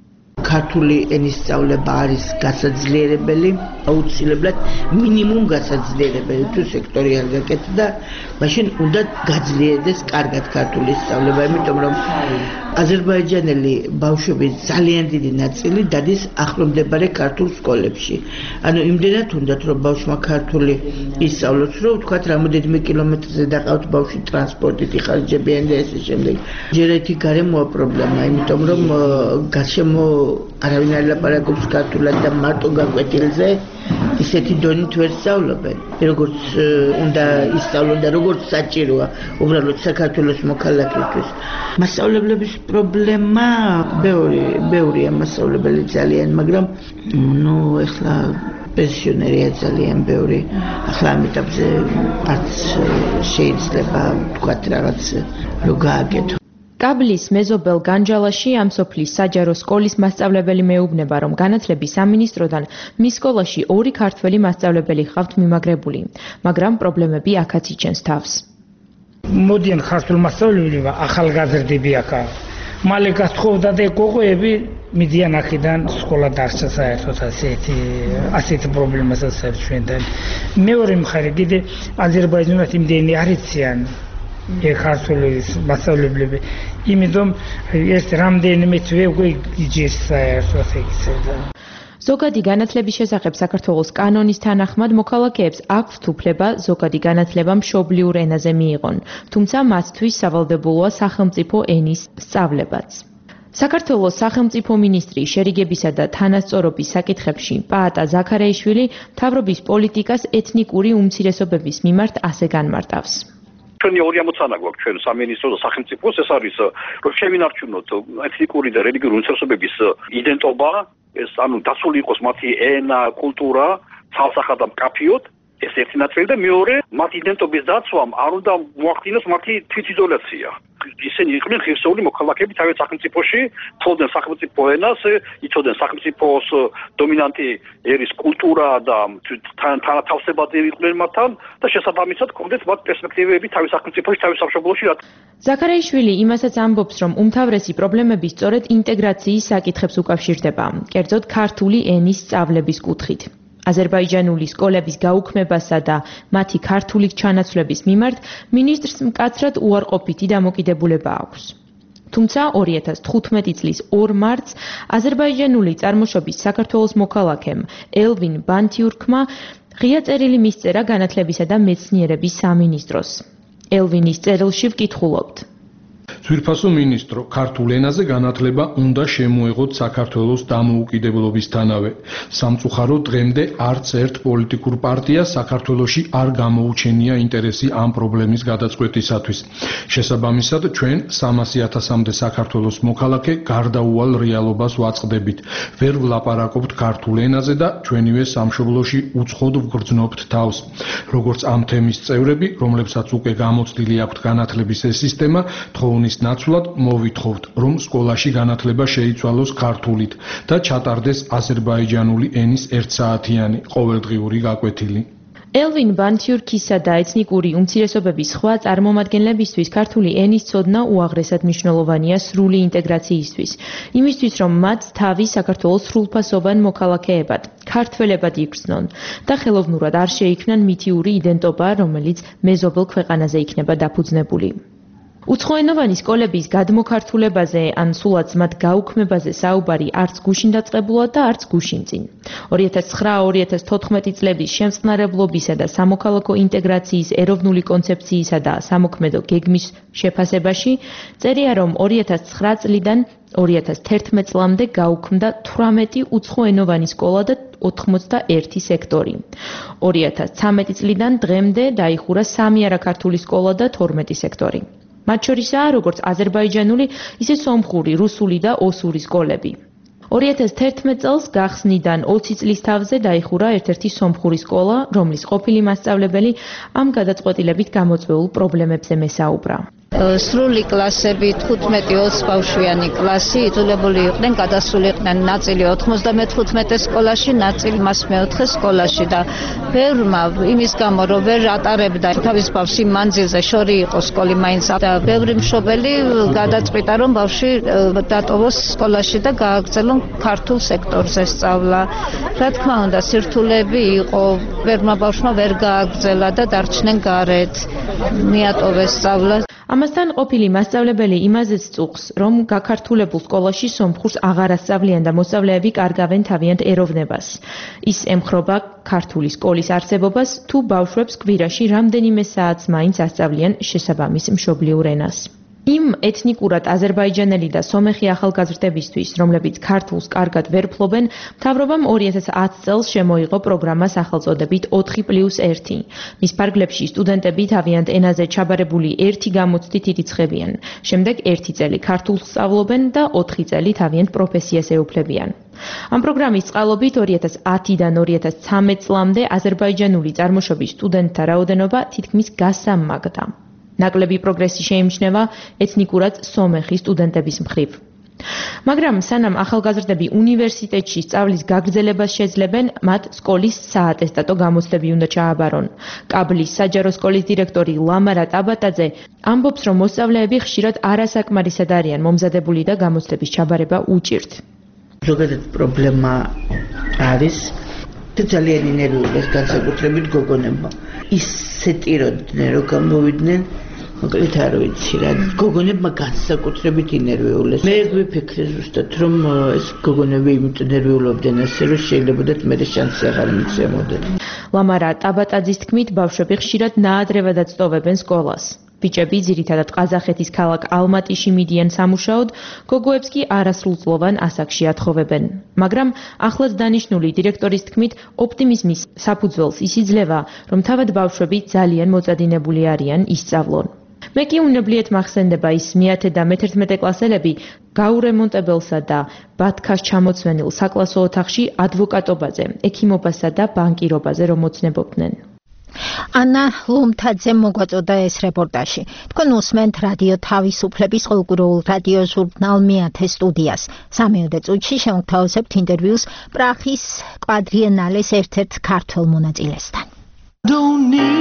ქართული ენის სწავლება არის გასაძლიერებელი, აუცილებლად მინიმუმ გასაძლიერებელი თუ სექტორი არ გაკეთდა, მაშინ უნდა გაძლიერდეს კარგად ქართული სწავლება, იმიტომ რომ აზერბაიჯანელი ბავშვების ძალიან დიდი ნაწილი დადის ახლომდებარე ქართულ სკოლებში. ანუ იმდენად უნდათ რომ ბავშვმა ქართული ისწავლოს, რომ ვთქვათ რამოდენიმე კილომეტრზე დაყავთ ბავშვი ტრანსპორტით იხარჯებიან და ესე შემდეგ. ჯერ ერთი გარემოა პრობლემა, იმიტომ რომ გარშემო არავინ არ ლაპარაკობს ქართულად და მარტო გაკვეთილზე ისეთი დონით ვერ სწავლობენ. როგორც უნდა ისწავლონ და როგორც საჭიროა უბრალოდ საქართველოს მოქალაქისთვის. მასწავლებლების პრობლემა ბევრი, ბევრია მასწავლებელი ძალიან, მაგრამ ნუ ეხლა პენსიონერია ძალიან ბევრი. ახლა ამ ეტაპზე არც შეიძლება თქვათ რაღაც რო გააკეთო. კაბლის მეზობელ განჯალაში ამ სოფლის საჯარო სკოლის მასწავლებელი მეუბნება, რომ განათლების სამინისტროდან მის სკოლაში ორი ქართველი მასწავლებელი ხავთ მიმაგრებული, მაგრამ პრობლემები აქაც იჩენს თავს. მოდიან ქართულ მასწავლებლებმა ახალგაზრდები აქა. მალე გათხოვდა და გოგოები მიდიან აქედან სკოლა დარჩა საერთოდ ასეთი ასეთი პრობლემასაც ჩვენთან. მეორე მხარე კიდე აზერბაიჯანად იმდენი არ იციან ქართული მასწავლებლები, იმიტომ ეს რამდენიმე თვე უკვე იჯეს საერთოდ ეგ. ზოგადი განათლების შესახებ საქართველოს კანონის თანახმად მოქალაქეებს აქვთ უფლება ზოგადი განათლება მშობლიურ ენაზე მიიღონ, თუმცა მათთვის სავალდებულოა სახელმწიფო ენის სწავლებაც. საქართველოს სახელმწიფო მინისტრი შერიგებისა და თანასწორობის საკითხებში პაატა ზაქარაიშვილი მთავრობის პოლიტიკას ეთნიკური უმცირესობების მიმართ ასე განმარტავს. ჩვენი ორი ამოცანა გვაქვს ჩვენ სამინისტრო და სახელმწიფოს, ეს არის რომ შევინარჩუნოთ ეთნიკური და რელიგიური უმცირესობების იდენტობა, ეს ანუ დასული იყოს მათი ენა, კულტურა, ცალსახა და მკაფიოდ, ეს ერთი ნაწილი და მეორე მათი იდენტობის დაცვამ არ უნდა მოახდინოს მათი თვითიზოლაცია. ისინი იყვნენ ღირსეული მოქალაქეები თავის სახელმწიფოში, თხოვდნენ სახელმწიფო ენას, იცოდნენ სახელმწიფოს დომინანტი ერის კულტურა და თანათავსებადი იყვნენ მათთან და შესაბამისად ჰქონდათ მათ პერსპექტივები თავის სახელმწიფოში, თავის სამშობლოში. ზაქარაიშვილი იმასაც ამბობს, რომ უმთავრესი პრობლემები სწორედ ინტეგრაციის საკითხებს უკავშირდება, კერძოდ ქართული ენის სწავლების კუთხით. აზერბაიჯანული სკოლების გაუქმებასა და მათი ქართული ჩანაცვლების მიმართ მინისტრს მკაცრად უარყოფითი დამოკიდებულება აქვს. თუმცა ორი ათას თხუთმეტი წლის ორ მარტს აზერბაიჯანული წარმოშობის საქართველოს მოქალაქემ ელვინ ბანთიურქმა ღია წერილი მისწერა განათლებისა და მეცნიერების სამინისტროს. ელვინის წერილში ვკითხულობთ. ძვირფასო მინისტრო, ქართულ ენაზე განათლება უნდა შემოეღოთ საქართველოს დამოუკიდებლობისთანავე. სამწუხაროდ დღემდე არც ერთ პოლიტიკურ პარტიას საქართველოში არ გამოუჩენია ინტერესი ამ პრობლემის გადაწყვეტისათვის. შესაბამისად, ჩვენ სამასი ათასამდე საქართველოს მოქალაქე გარდაუვალ რეალობას ვაწყდებით. ვერ ვლაპარაკობთ ქართულ ენაზე და ჩვენივე სამშობლოში უცხოდ ვგრძნობთ თავს. როგორც ამ თემის წევრები, რომლებსაც უკვე გამოცდილი აქვთ განათლების ეს სისტემა, თხოვნის ნაცვლად მოვითხოვთ, რომ სკოლაში განათლება შეიცვალოს ქართულით და ჩატარდეს აზერბაიჯანული ენის ერთსაათიანი ყოველდღიური გაკვეთილი. ელვინ ბანთიურქისა და ეთნიკური უმცირესობების სხვა წარმომადგენლებისთვის ქართული ენის ცოდნა უაღრესად მნიშვნელოვანია სრული ინტეგრაციისთვის. იმისთვის, რომ მათ თავი საქართველოს სრულფასოვან მოქალაქეებად, ქართველებად იქცნონ და ხელოვნურად არ შეიქმნან მითიური იდენტობა, რომელიც მეზობელ ქვეყანაზე იქნება დაფუძნებული. უცხოენოვანი სკოლების გადმოქართულებაზე ან სულაც მათ გაუქმებაზე საუბარი არც გუშინ დაწყებულა და არც გუშინ წინ. ორი ათას ცხრა ორი ათას თოთხმეტი წლების შემწყნარებლობისა და სამოქალაქო ინტეგრაციის ეროვნული კონცეფციისა და სამოქმედო გეგმის შეფასებაში წერია, რომ ორი ათას ცხრა წლიდან ორი ათას თერთმეტ წლამდე გაუქმდა თვრამეტი უცხოენოვანი სკოლა და ოთხმოცდაერთი სექტორი. ორი ათას ცხრამეტი წლიდან დღემდე დაიხურა სამი არაქართული სკოლა და თორმეტი სექტორი. მათ შორისაა როგორც აზერბაიჯანული, ისე სომხური, რუსული და ოსური სკოლები. ორი ათას თერთმეტ წელს გახსნიდან ოცი წლის თავზე დაიხურა ერთ-ერთი სომხური სკოლა, რომლის ყოფილი მასწავლებელი ამ გადაწყვეტილებით გამოწვეულ პრობლემებზე მესაუბრა. სრული კლასები თხუთმეტი ოცი ბავშვიანი კლასი იძულებული იყვნენ გადასულიყვნენ ნაწილი ოთხმოცდამეთხუთმეტე სკოლაში, ნაწილი მას მეოთხე სკოლაში და ბევრმა იმის გამო რომ ვერ ატარებდა თავის ბავშვს იმ მანძილზე შორი იყო სკოლი მაინც და ბევრი მშობელი გადაწყვიტა რომ ბავშვი დატოვოს სკოლაში და გააგრძელონ ქართულ სექტორზე სწავლა. რა თქმა უნდა სირთულეები იყო, ბევრმა ბავშვმა ვერ გააგრძელა და დარჩნენ გარეთ, მიატოვეს სწავლა. ამასთან ყოფილი მასწავლებელი იმაზეც წუხს, რომ გაქართულებულ სკოლაში სომხურს აღარ ასწავლიან და მოსწავლეები კარგავენ თავიანთ ეროვნებას. ის ემხრობა ქართული სკოლის არსებობას, თუ ბავშვებს კვირაში რამდენიმე საათს მაინც ასწავლიან შესაბამის მშობლიურ ენას. იმ ეთნიკურად აზერბაიჯანელი და სომეხი ახალგაზრდებისთვის, რომლებიც ქართულს კარგად ვერ ფლობენ, მთავრობამ ორი ათას ათი წელს შემოიღო პროგრამა სახელწოდებით ოთხი პლუს ერთი. მის ფარგლებში სტუდენტები თავიანთ ენაზე ჩაბარებული ერთი გამოცდით ირიცხებიან. შემდეგ ერთი წელი ქართულს სწავლობენ და ოთხი წელი თავიანთ პროფესიას ეუფლებიან. ამ პროგრამის წყალობით ორი ათას ათიდან ორი ათას ცხრამეტ წლამდე აზერბაიჯანული წარმოშობის სტუდენტთა რაოდენობა თითქმის გასამაგდა. ნაკლები პროგრესი შეიმჩნევა ეთნიკურად სომეხი სტუდენტების მხრივ. მაგრამ სანამ ახალგაზრდები უნივერსიტეტში სწავლის გაგრძელებას შეძლებენ, მათ სკოლის საატესტატო გამოცდები უნდა ჩააბარონ. კაბლის საჯარო სკოლის დირექტორი ლამარა ტაბატაძე ამბობს, რომ მოსწავლეები ხშირად არასაკმარისად არიან მომზადებული და გამოცდების ჩაბარება უჭირთ. ზოგადად პრობლემა არის და ძალიან ინერვიულეს განსაკუთრებით გოგონებმა. ისეთიროდნენ რომ გამოვიდნენ მოკლედ არ ვიცი რა გოგონებმა განსაკუთრებით ინერვიულეს. მე გვიფიქრე ზუსტად რომ ეს გოგონები იმით ნერვიულობდნენ ასე რომ შეიძლებოდათ მე შანსი აღარ მიცემოდეთ. ლამარა ტაბატაძის თქმით ბავშვები ხშირად ნაადრევადაც სტოვებენ სკოლას. ბიჭები ძირითადად ყაზახეთის ქალაქ ალმატიში მიდიან სამუშაოდ, გოგოებს კი არასრულწლოვან ასაკში ათხოვებენ. მაგრამ ახლად დანიშნული დირექტორის თქმით, ოპტიმიზმის საფუძველს ის იძლევა, რომ თავად ბავშვები ძალიან მოწადინებული არიან ისწავლონ. მე კი უნებლიეთ მახსენდება ის მეათე და მეთერთმეტე კლასელები გაურემონტებელსა და ბათქას ჩამოცვენილ საკლასო ოთახში ადვოკატობაზე, ექიმობასა და ბანკირობაზე რომ ოცნებობდნენ. ანა ლომთაძე მოგვაწოდა ეს რეპორტაჟი. თქვენ უსმენთ რადიო თავისუფლების ყოველკვირეულ რადიო ჟურნალ მეათე სტუდიას. სამეოდე წუთში შევთავაზებთ ინტერვიუს პრაღის კვადრიენალეს ერთ-ერთ ქართველ მონაწილესთან. Don't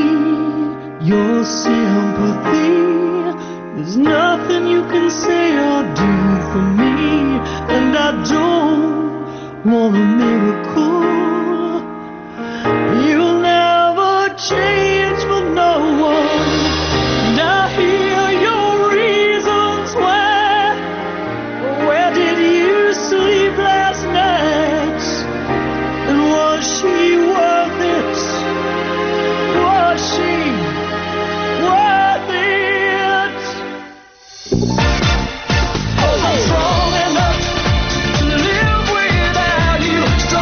need your sympathy. There's nothing you can say or do for me, and I don't want a miracle. You'll never change for no one. And I hear your reasons why. Where did you sleep last night? And was she worth it? Was she worth it? Oh, I'm strong enough to live without you.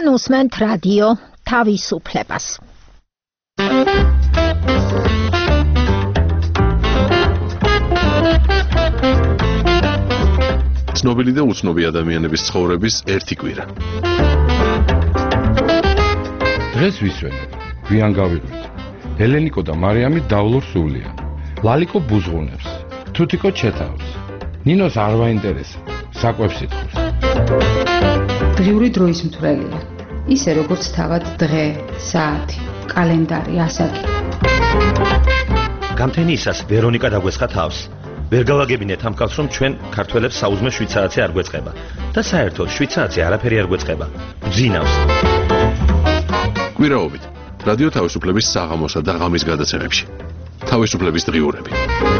Ჩვენ უსმენთ რადიო თავისუფლებას. ცნობილი და უცნობი ადამიანების ცხოვრების ერთი კვირა. დღეს ვისვენებ, გვიან გავიღვით. ელენიკო და მარიამი დავლურ სულია. ლალიკო ბუზღუნებს, თუთიკო ჩეთავს. ნინოს არ ვაინტერესებს, საკვებს იტყვის. დღიური დროის მთვრელია. ისე როგორც თავად დღე, საათი, კალენდარი, ასაკი. გამთენიისას ვერონიკა დაგვესხა თავს. ვერ გავაგებინეთ ამ კაცს, რომ ჩვენ ქართველებს საუზმე შვიცარაცი არ გვეწყება და საერთოდ შვიცარაცი არაფერი არ გვეწყება. გძინავს. კვირაობით რადიო თავისუფლების საღამოსა და ღამის გადაცემებში. თავისუფლების დღიურები.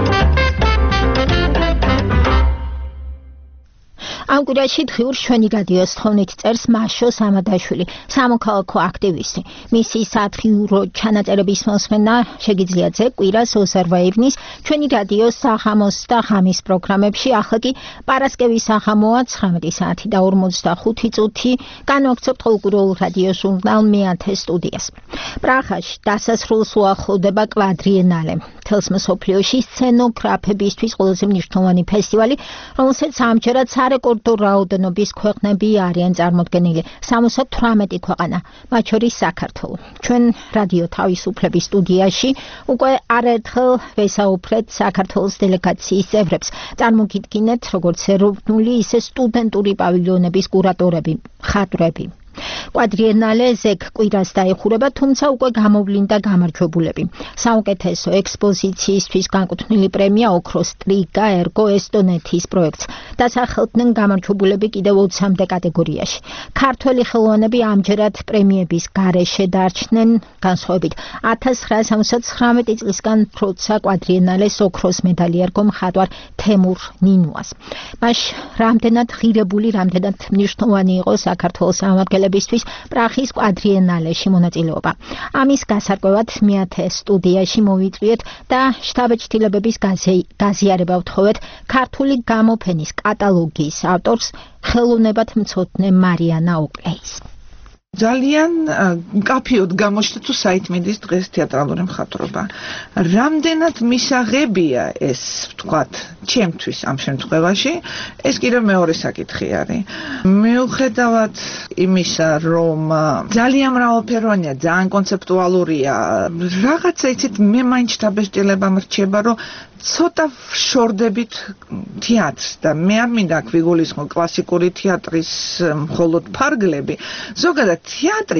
ამ კვირაში დღიურ ჩვენი რადიოს თხოვნით წერს მაშო სამადაშვილი, სამოქალაქო აქტივისტი. მისი სათხიურო ჩანაწერების მოსმენა შეგიძლიათ ზე კვირას ოზარვაივნის ჩვენი რადიოს საღამოს და ღამის პროგრამებში. ახლა კი პარასკევის საღამოა ცხრამეტი საათი და ორმოცდახუთი წუთი. განვაგრძობთ ყოველკვირეულ რადიო ჟურნალ მეათე სტუდიას. პრაღაში დასასრულს უახლოვდება კვადრიენალე. მთელს მსოფლიოში სცენოგრაფებისთვის ყველაზე მნიშვნელოვანი ფესტივალი, რომელსაც ამჯერად სარეკორდო რაოდენობის ქვეყნები არიან წარმოდგენილი. სამოცდა თვრამეტი ქვეყანა, მათ შორის საქართველო. ჩვენ რადიო თავისუფლების სტუდიაში უკვე არაერთხელ ვესაუბრეთ საქართველოს დელეგაციის წევრებს. წარმოგიდგინეთ, როგორც ეროვნული, ისე სტუდენტური პავილიონების კურატორები, მხატვრები. კვადრიენალე ზეგ კვირას დაიხურება, თუმცა უკვე გამოვლინდა გამარჯვებულები. საუკეთესო ექსპოზიციისთვის განკუთვნილი პრემია ოქროს ტრიგა ერგო ესტონეთის პროექტს. დასახელდნენ გამარჯვებულები კიდევ ოცამდე კატეგორიაში. ქართველი ხელოვნები ამჯერად პრემიების გარეშე დარჩნენ, განსხვავებით ათას ცხრაასა სამოცდათხრამეტი წლისგან, როცა კვადრიენალეს ოქროს медаლი ერგო მხატვარ თემურ ნინუას. მას რამდენად ღირებული, რამდენად მნიშვნელოვანი იყო საქართველოს ამაგელების პრაღის კვადრიენალეში მონაწილეობა. ამის გასარკვევად მეათე სტუდიაში მოვიწვიეთ და შთაბეჭდილებების გაზიარება ვთხოვეთ ქართული გამოფენის კატალოგის ავტორს, ხელოვნებად მცოდნე მარიანა ოკლეის. ძალიან კაფეოდ გამოჩნდა თუ საითმედის დღეს თეატრალური მხატვრობა. რამდენად მისაღებია ეს, ვთქვათ, ჩემთვის ამ შემთხვევაში, ეს კიდევ მეორე საკითხი არის. მიუხედავად იმისა, რომ ძალიან მრავალფეროვანია, ძალიან კონცეპტუალურია, რაღაცა იცით, მე მაინც შთაბეჭდილება მრჩება, რომ ცოტა შორდებით თეატრს და მე არ მინდა აქ ვიგულისხმო კლასიკური თეატრის მხოლოდ ფარგლები. ზოგადად თეატრი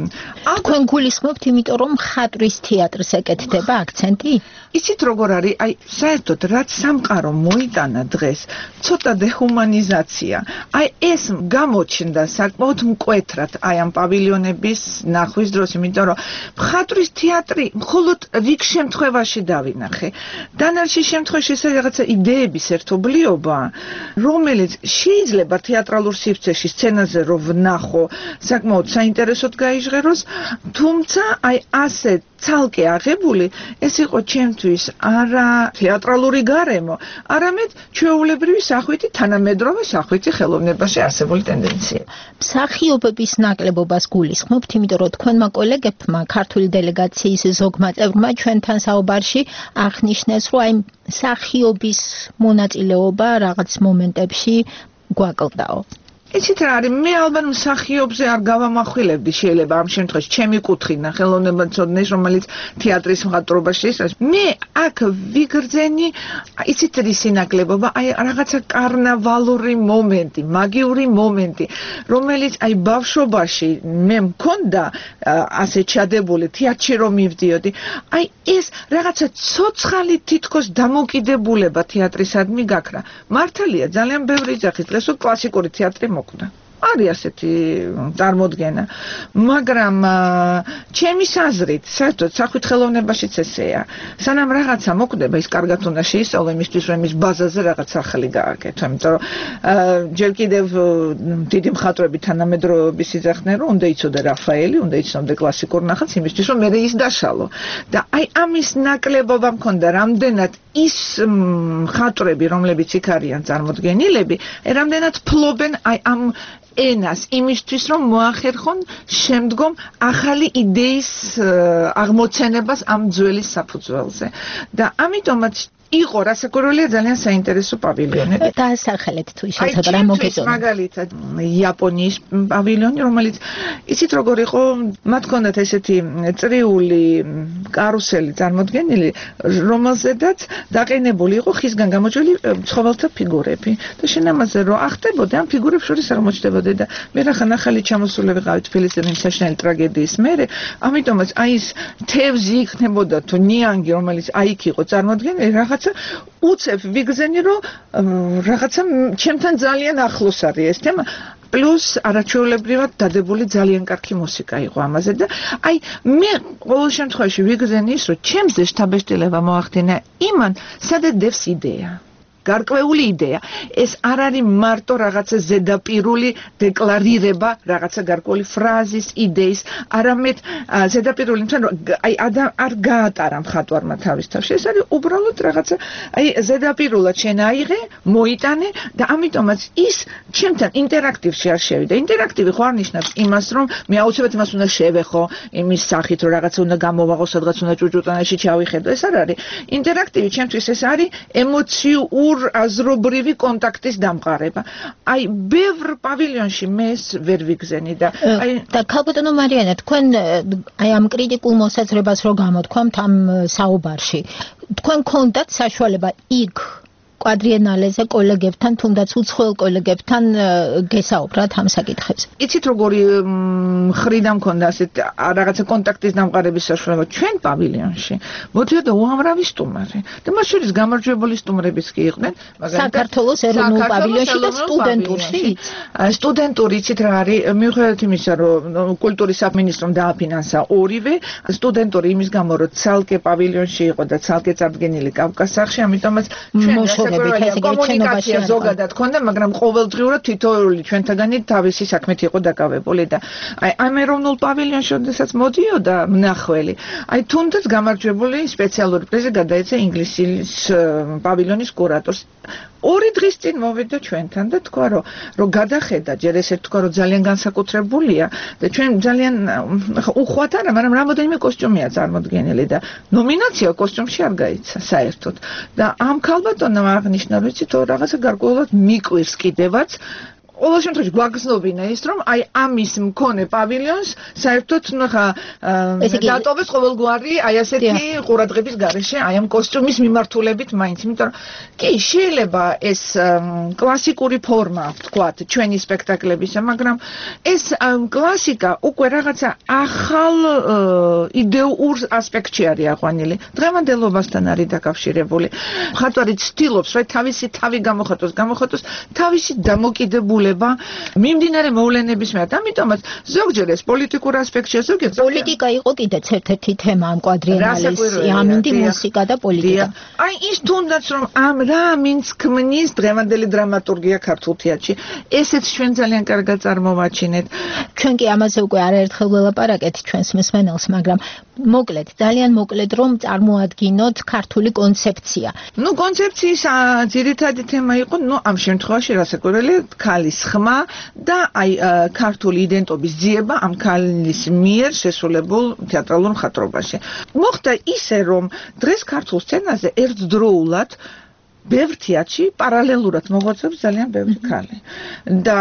თქვენ გულისხმობთ, იმიტომ რომ მხატვრის თეატრს ეკეთდება აქცენტი? იცით როგორ არის, აი საერთოდ რაც სამყარო მოიტანა დღეს, ცოტა დეჰუმანიზაცია. აი ეს გამოჩნდა საკმაოდ მკვეთრად აი ამ პავილიონების ნახვის დროს, იმიტომ რომ მხატვრის თეატრი მხოლოდ რიგ შემთხვევაში დავინახე. დანარჩენ შემთხვევაში ეს რაღაცა იდეების ერთობლიობა, რომელიც შეიძლება თეატრალურ სივრცეში სცენაზე რო ვნახო, საკმაოდ საინტერესოდ გაიჟღეროს, თუმცა აი ასე ცალკე აღებული ეს იყო ჩემთვის არა თეატრალური გარემო, არამედ ჩვეულებრივი სახვითი თანამედროვე სახვითი ხელოვნებაში არსებული ტენდენცია. მსახიობების ნაკლებობას გულისხმობთ, იმიტომ რომ თქვენმა კოლეგებმა ქართული დელეგაციის ზოგმა წევრმა ჩვენთან საუბარში აღნიშნეს, რომ აი მსახიობის მონაწილეობა რაღაც მომენტებში გვაკლდაო. იცით რა არის, მე ალბათ მსახიობზე არ გავამახვილებდი შეიძლება ამ შემთხვევაში ჩემი კუთხიდან ხელოვნებაცოდნეს, რომელიც თეატრის მხატვრობაში ის მე აქ ვიგრძენი, იცით რის სინაკლებობა, აი რაღაცა კარნავალური მომენტი, მაგიური მომენტი, რომელიც აი ბავშვობაში მე მქონდა ასე ჩადებული თეატრში რომ მივდიოდი, აი ეს რაღაცა ცოცხალი თითქოს დამოკიდებულება თეატრისადმი გაქრა. მართალია, ძალიან ბევრი ძახის დღეს კლასიკური თეატრი მოკვდა. არის ასეთი წარმოდგენა, მაგრამ ჩემი აზრით, საერთოდ სახვით ხელოვნებაშიც ესეა. სანამ რაღაცა მოკვდება, ის კარგად უნდა შეისწავლო იმისთვის, რომ ის ბაზაზე რაღაც ახალი გააკეთო, იმიტომ რომ ჯერ კიდევ დიდი მხატვრები თანამედროვეობის იძახდნენ, რომ უნდა იცოდე რაფაელი, უნდა იცნობდე კლასიკურ ნახატს იმისთვის, რომ მე ის დაშალო. და აი ამის ნაკლებობა მქონდა, რამდენად ის მხატვრები, რომლებიც იქ არიან წარმოდგენილები, რამდენად ფლობენ აი ამ ენას იმისთვის რომ მოახერხონ შემდგომ ახალი იდეის აღმოცენებას ამ ძველი საფუძველზე და ამიტომაც იყო რასაკვირველია ძალიან საინტერესო პავილიონი. დაასახელეთ თუ შეიძლება რა მოგეწონა. მაგალითად იაპონიის პავილიონი, რომელიც იცით როგორ იყო, მათ ჰქონდათ ესეთი წრიული კარუსელი წარმოდგენილი, რომელზედაც დაყენებული იყო ხისგან გამოჭრილი ცხოველთა ფიგურები. და შენ ამაზე რო ახტებოდე, ამ ფიგურებს შორის აღმოჩნდებოდა და მე რახან ახალი ჩამოსული ვიყავი თბილისიდან საშინელი ტრაგედიის მერე, ამიტომაც აი ეს თევზი იქნებოდა თუ ნიანგი, რომელიც აი იქ იყო წარმოდგენილი, რაღაც უცებ ვიგზენი რომ რაღაცა ჩემთან ძალიან ახლოს არის ეს თემა პლუს არაჩვეულებრივად დადებული ძალიან კარგი მუსიკა იყო ამაზე და აი მე ყოველ შემთხვევაში ვიგზენი ის რომ ჩემზე შთაბეჭდილება მოახდინა იმან სადაც დევს იდეა გარკვეული იდეა ეს არ არის მარტო რაღაცა ზედაპირული დეკლარირება რაღაცა გარკვეული ფრაზის იდეის არამედ ზედაპირული თან აი არ გაატარა მხატვარმა თავის თავში ეს არის უბრალოდ რაღაცა აი ზედაპირულად შენ აიღე მოიტანე და ამიტომაც ის ჩემთან ინტერაქტივში არ შევიდა ინტერაქტივი ხო არ ნიშნავს იმას რომ მე აუცილებლად იმას უნდა შევეხო იმის სახით რომ რაღაცა უნდა გამოვაღო სადღაც უნდა ჭუჭუტანაში ჩავიხედო ეს არ არის ინტერაქტივი ჩემთვის ეს არის ემოციურ აზრობრივი კონტაქტის დამყარება. აი, ბევრ პავილიონში მე ეს ვერ ვიგზენი და აი და ქალბატონო მარიანა, თქვენ აი ამ კრიტიკულ მოსაზრებას რო გამოთქვამთ ამ საუბარში, თქვენ გქონდათ საშუალება იქ კვადრიენალეზე კოლეგებთან, თუნდაც უცხოელ კოლეგებთან გესაუბრათ ამ საკითხებზე. იცით როგორი მხრიდან მქონდა ასეთ რაღაცა კონტაქტის დამყარების საშუალება ჩვენ პავილიონში. მოდიოდა უამრავი სტუმარი და მათ შორის გამარჯვებული სტუმრებიც კი იყვნენ, მაგალითად საქართველოს ეროვნულ პავილიონში და სტუდენტურში. სტუდენტური იცით რა არის, მიუხედავად იმისა, რომ კულტურის სამინისტრომ დააფინანსა ორივე, სტუდენტური იმის გამო, რომ ცალკე პავილიონში იყო და ცალკე წარდგენილი კავკასახში, ამიტომაც ჩვენ კომუნიკაცია ზოგადად ქონდა, მაგრამ ყოველდღიურად თითოეული ჩვენთაგანი თავისი საქმით იყო დაკავებული და აი ამ ეროვნულ პავილიონში შესაძაც მოდიოდა მნახველი. აი თუნდაც გამარჯვებული სპეციალური პრიზი გადაეცა ინგლისის პავილიონის კურატორს. ორი დღის წინ მოვიდა ჩვენთან და თქვა რომ რომ გადახედა ჯერ ესე თქვა რომ ძალიან განსაკუთრებულია და ჩვენ ძალიან უხვად არა, მაგრამ რამოდენიმე კოსტიუმია წარმოდგენილი და ნომინაცია კოსტიუმში არ გაიცა საერთოდ. და ამ ქალბატონმა აღნიშნა, ვიცი თუ რაღაცა გარკვეულად მიკვირს კიდევაც ყოველ შემთხვევაში გვაგზნობინა ის რომ აი ამის მქონე პავილიონს საერთოდ ნახა დატოვეს ყოველგვარი აი ასეთი ყურადღების გარეშე აი ამ კოსტიუმის მიმართულებით მაინც იმიტომ რომ კი შეიძლება ეს კლასიკური ფორმა ვთქვათ ჩვენი სპექტაკლებისა მაგრამ ეს კლასიკა უკვე რაღაცა ახალ იდეურ ასპექტში არის აყვანილი დღევანდელობასთან არის დაკავშირებული მხატვარი ცდილობს რომ თავისი თავი გამოხატოს გამოხატოს თავისი დამოკიდებული მიმდინარე მოვლენების მიერ. ამიტომაც ზოგჯერ ეს პოლიტიკურ ასპექტშია, ზოგჯერ პოლიტიკა იყო კიდეც ერთ-ერთი თემა ამ კვადრიენალეს, ამინდი მუსიკა და პოლიტიკა. აი ის თუნდაც რომ ამ რა ამინს ქმნის დღევანდელი დრამატურგია ქართულ თეატრში, ესეც ჩვენ ძალიან კარგად წარმოვაჩინეთ. ჩვენ კი ამაზე უკვე არაერთხელ ველაპარაკეთ ჩვენს მსმენელს, მაგრამ მოკლედ, ძალიან მოკლედ რომ წარმოადგინოთ ქართული კონცეფცია. ნუ კონცეფციის ძირითადი თემა იყო, ნუ ამ შემთხვევაში რასაკვირველია ქალის ხმა და აი ქართული იდენტობის ძიება ამ ქალის მიერ შესრულებულ თეატრალურ მხატვრობაში. მოხდა ისე რომ დღეს ქართულ სცენაზე ერთდროულად ბევრ თეატრში პარალელურად მოღვაწეობს ძალიან ბევრი ქალი. და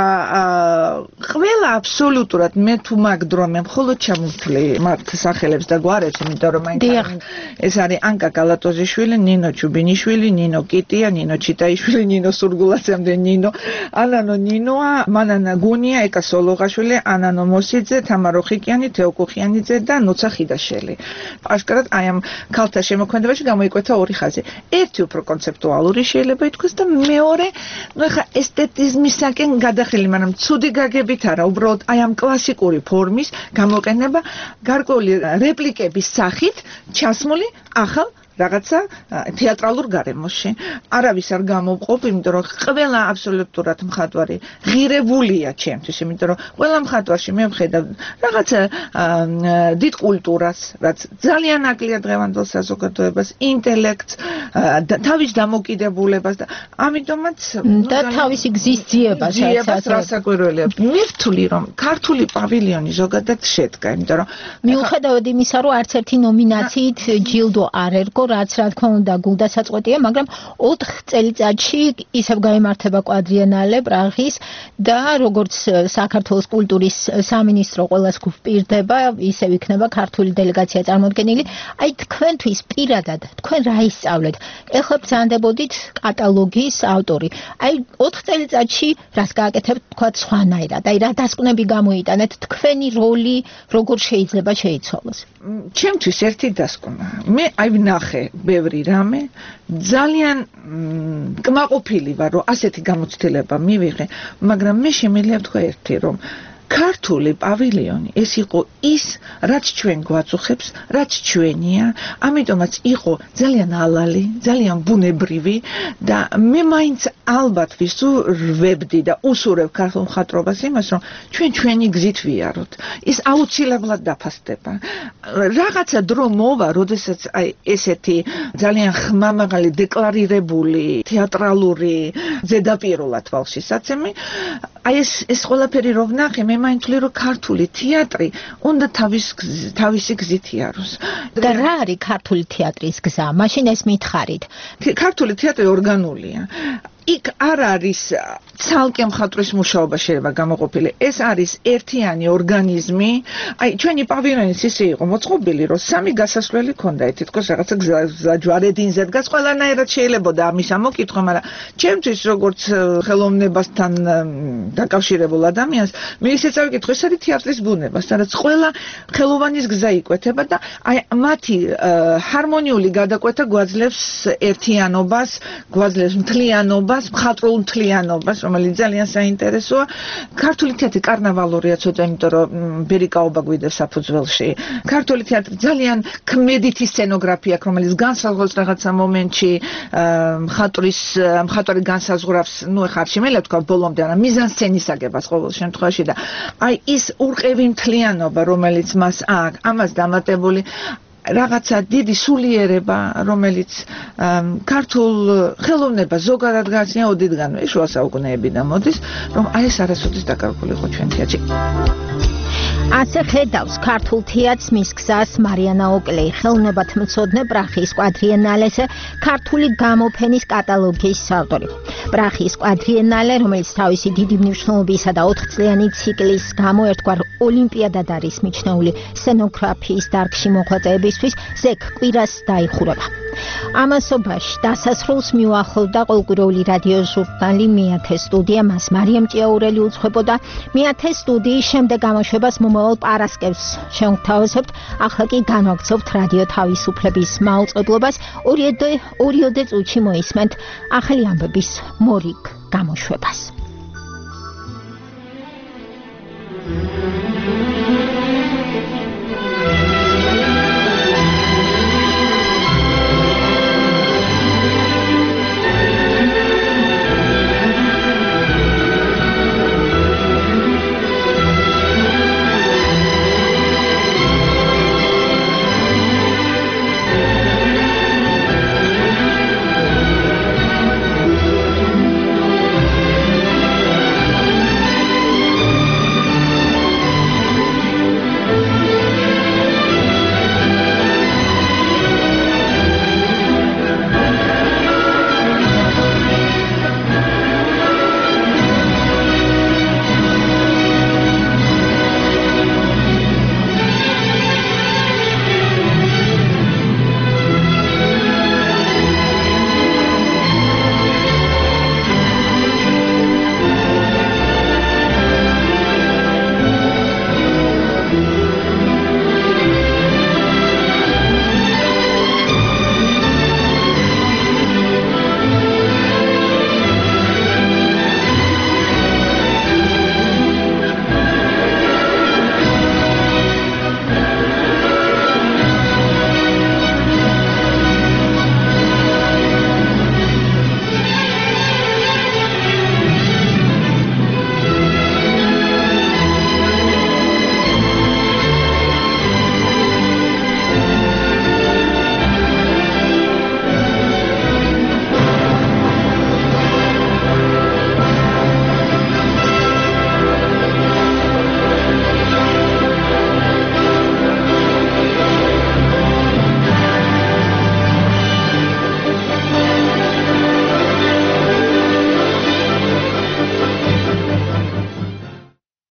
ყველა აბსოლუტურად მე თუ მაგდრო მე მხოლოდ ჩამოვთვლი მათ სახელებს და გვარებს, იმიტომ რომ მაინც ეს არის ანკა გალატოზიშვილი, ნინო ჩუბინიშვილი, ნინო კიტია, ნინო ჩიტაიშვილი, ნინო სურგულაძემდე ნინო, ანანო ნინოა, მანანა გუნია, ეკა სოლოღაშვილი, ანანო მოსიძე, თამარო ხიკიანი, თეო კუხიანიძე და ნუცა ხიდაშელი. აშკარად აი ამ ქალთა შემოქმედებაში გამოიკვეთა ორი ხაზი. ერთი უფრო კონცეპტუალური შეიძლება ითქვას და მეორე, ну ეხა ესთეტიზმისაკენ გადახელი, მაგრამ ცუდი გაგებით არა, უბრალოდ აი ამ კლასიკური ფორმის გამოყენება გარკვეული რეპლიკების სახით ჩასმული ახალ რაღაცა თეატრალურ გარემოში. არავის არ გამოვყოფ, იმიტომ რომ ყველა აბსოლუტურად მხატვარი ღირებულია ჩემთვის, იმიტომ რომ ყველა მხატვარში მე ვხედავ რაღაცა დიდ კულტურას, რაც ძალიან აკლია დღევანდელ საზოგადოებას, ინტელექტს, თავის დამოკიდებულებას და ამიტომაც და თავისი გზის ძიებას, ძიებას რასაკვირველია. მე ვთვლი რომ ქართული პავილიონი ზოგადად შედგა, იმიტომ რომ მიუხედავად იმისა, რომ არც ერთი ნომინაციით ჯილდო არ ერგო, რაც რა თქმა უნდა გულდასაწყვეტია, მაგრამ ოთხ წელიწადში ისევ გაიმართება კვადრიენალე პრაღის და როგორც საქართველოს კულტურის სამინისტრო ყველას გვპირდება, ისევ იქნება ქართული დელეგაცია წარმოდგენილი. აი თქვენთვის პირადად თქვენ რა ისწავლეთ? ეხლა ბრძანდებოდით კატალოგის ავტორი. აი ოთხ წელიწადში რას გააკეთებთ თქვა სხვანაირად? აი რა დასკვნები გამოიტანეთ? თქვენი როლი როგორ შეიძლება შეიცვალოს? ჩემთვის ერთი დასკვნა. მე აი ვნახე ბევრი რამე, ძალიან კმაყოფილი ვარ, რომ ასეთი გამოცდილება მივიღე, მაგრამ მე შემიძლია ვთქვა ერთი, რომ ქართული პავილიონი ეს იყო ის, რაც ჩვენ გვაწუხებს, რაც ჩვენია, ამიტომაც იყო ძალიან ალალი, ძალიან ბუნებრივი და მე მაინც ალბათ ვისურვებდი და უსურვებ ქართულ მხატვრობას იმას, რომ ჩვენ ჩვენი გზით ვიაროთ. ის აუცილებლად დაფასდება. რაღაცა დრო მოვა, როდესაც აი ესეთი ძალიან ხმამაღალი დეკლარირებული თეატრალური ზედაპირულად თვალშისაცემი, აი ეს ეს ყველაფერი რო ვნახე, მე მაინც ვთვლი, რომ ქართული თეატრი უნდა თავის თავისი გზით იაროს. და რა არის ქართული თეატრის გზა? მაშინ ეს მითხარით. ქართული თეატრი ორგანულია. იქ არ არის ცალკე მხატვრის მუშაობა შეიძლება გამოყოფილი. ეს არის ერთიანი ორგანიზმი. აი ჩვენი პავილიონიც ისე იყო მოწყობილი, რომ სამი გასასვლელი ქონდა, თითქოს რაღაცა ჯვარედინზე დგას, ყველანაირად შეიძლებოდა ამის ამოკითხვა, მაგრამ ჩემთვის როგორც ხელოვნებასთან დაკავშირებულ ადამიანს, მე ისე წავიკითხე, ეს არის თეატრის ბუნება, სადაც ყველა ხელოვანის გზა იკვეთება და აი მათი ჰარმონიული გადაკვეთა გვაძლევს ერთიანობას, გვაძლევს მთლიანობას, მხატვრულ მთლიანობას, რომელიც ძალიან საინტერესოა. ქართული თეატრი კარნავალურია ცოტა, იმიტომ რომ ბერიკაობა გვიდევს საფუძველში. ქართული თეატრი ძალიან ქმედითი სცენოგრაფია აქვს, რომელიც განსაზღვრავს რაღაცა მომენტში მხატვრის მხატვარი განსაზღვრავს, ну ეხლა არ შემიძლია თქვა ბოლომდე, მაგრამ მიზანსცენის აგებას ყოველ შემთხვევაში და აი ის ურყევი მთლიანობა, რომელიც მას აქვს, ამას დამატებული რაღაცა დიდი სულიერება, რომელიც ქართულ ხელოვნებას ზოგადად გააჩნია ოდითგანვე, შუა საუკუნეებიდან მოდის, რომ აი ეს არასოდეს დაკარგულიყო ჩვენ თეატრში. ასე ხედავს ქართულ თეატრს მის გზას მარიანა ოკლეი, ხელოვნებათმცოდნე პრაღის კვადრიენალეზე ქართული გამოფენის კატალოგის ავტორი. პრაღის კვადრიენალე, რომელიც თავისი დიდი მნიშვნელობისა და ოთხწლიანი ციკლის გამო ერთგვარ ოლიმპიადად არის მიჩნეული სცენოგრაფიის დარგში მოღვაწეებისთვის, ზექ კვირას დაიხურება. ამასობაში დასასრულს მიუახლოვდა ყოველკვირეული რადიო ჟურნალი მეათე სტუდია, მას მარიამ ჭიაურელი უძღვებოდა. მეათე სტუდიის შემდეგ გამოშვებას მომავალ პარასკევს შევთავაზებთ, ახლა კი განვაგრძობთ რადიო თავისუფლების მაუწყებლობას. ორიოდე წუთში მოისმენთ ახალი ამბების მორიგ გამოშვებას.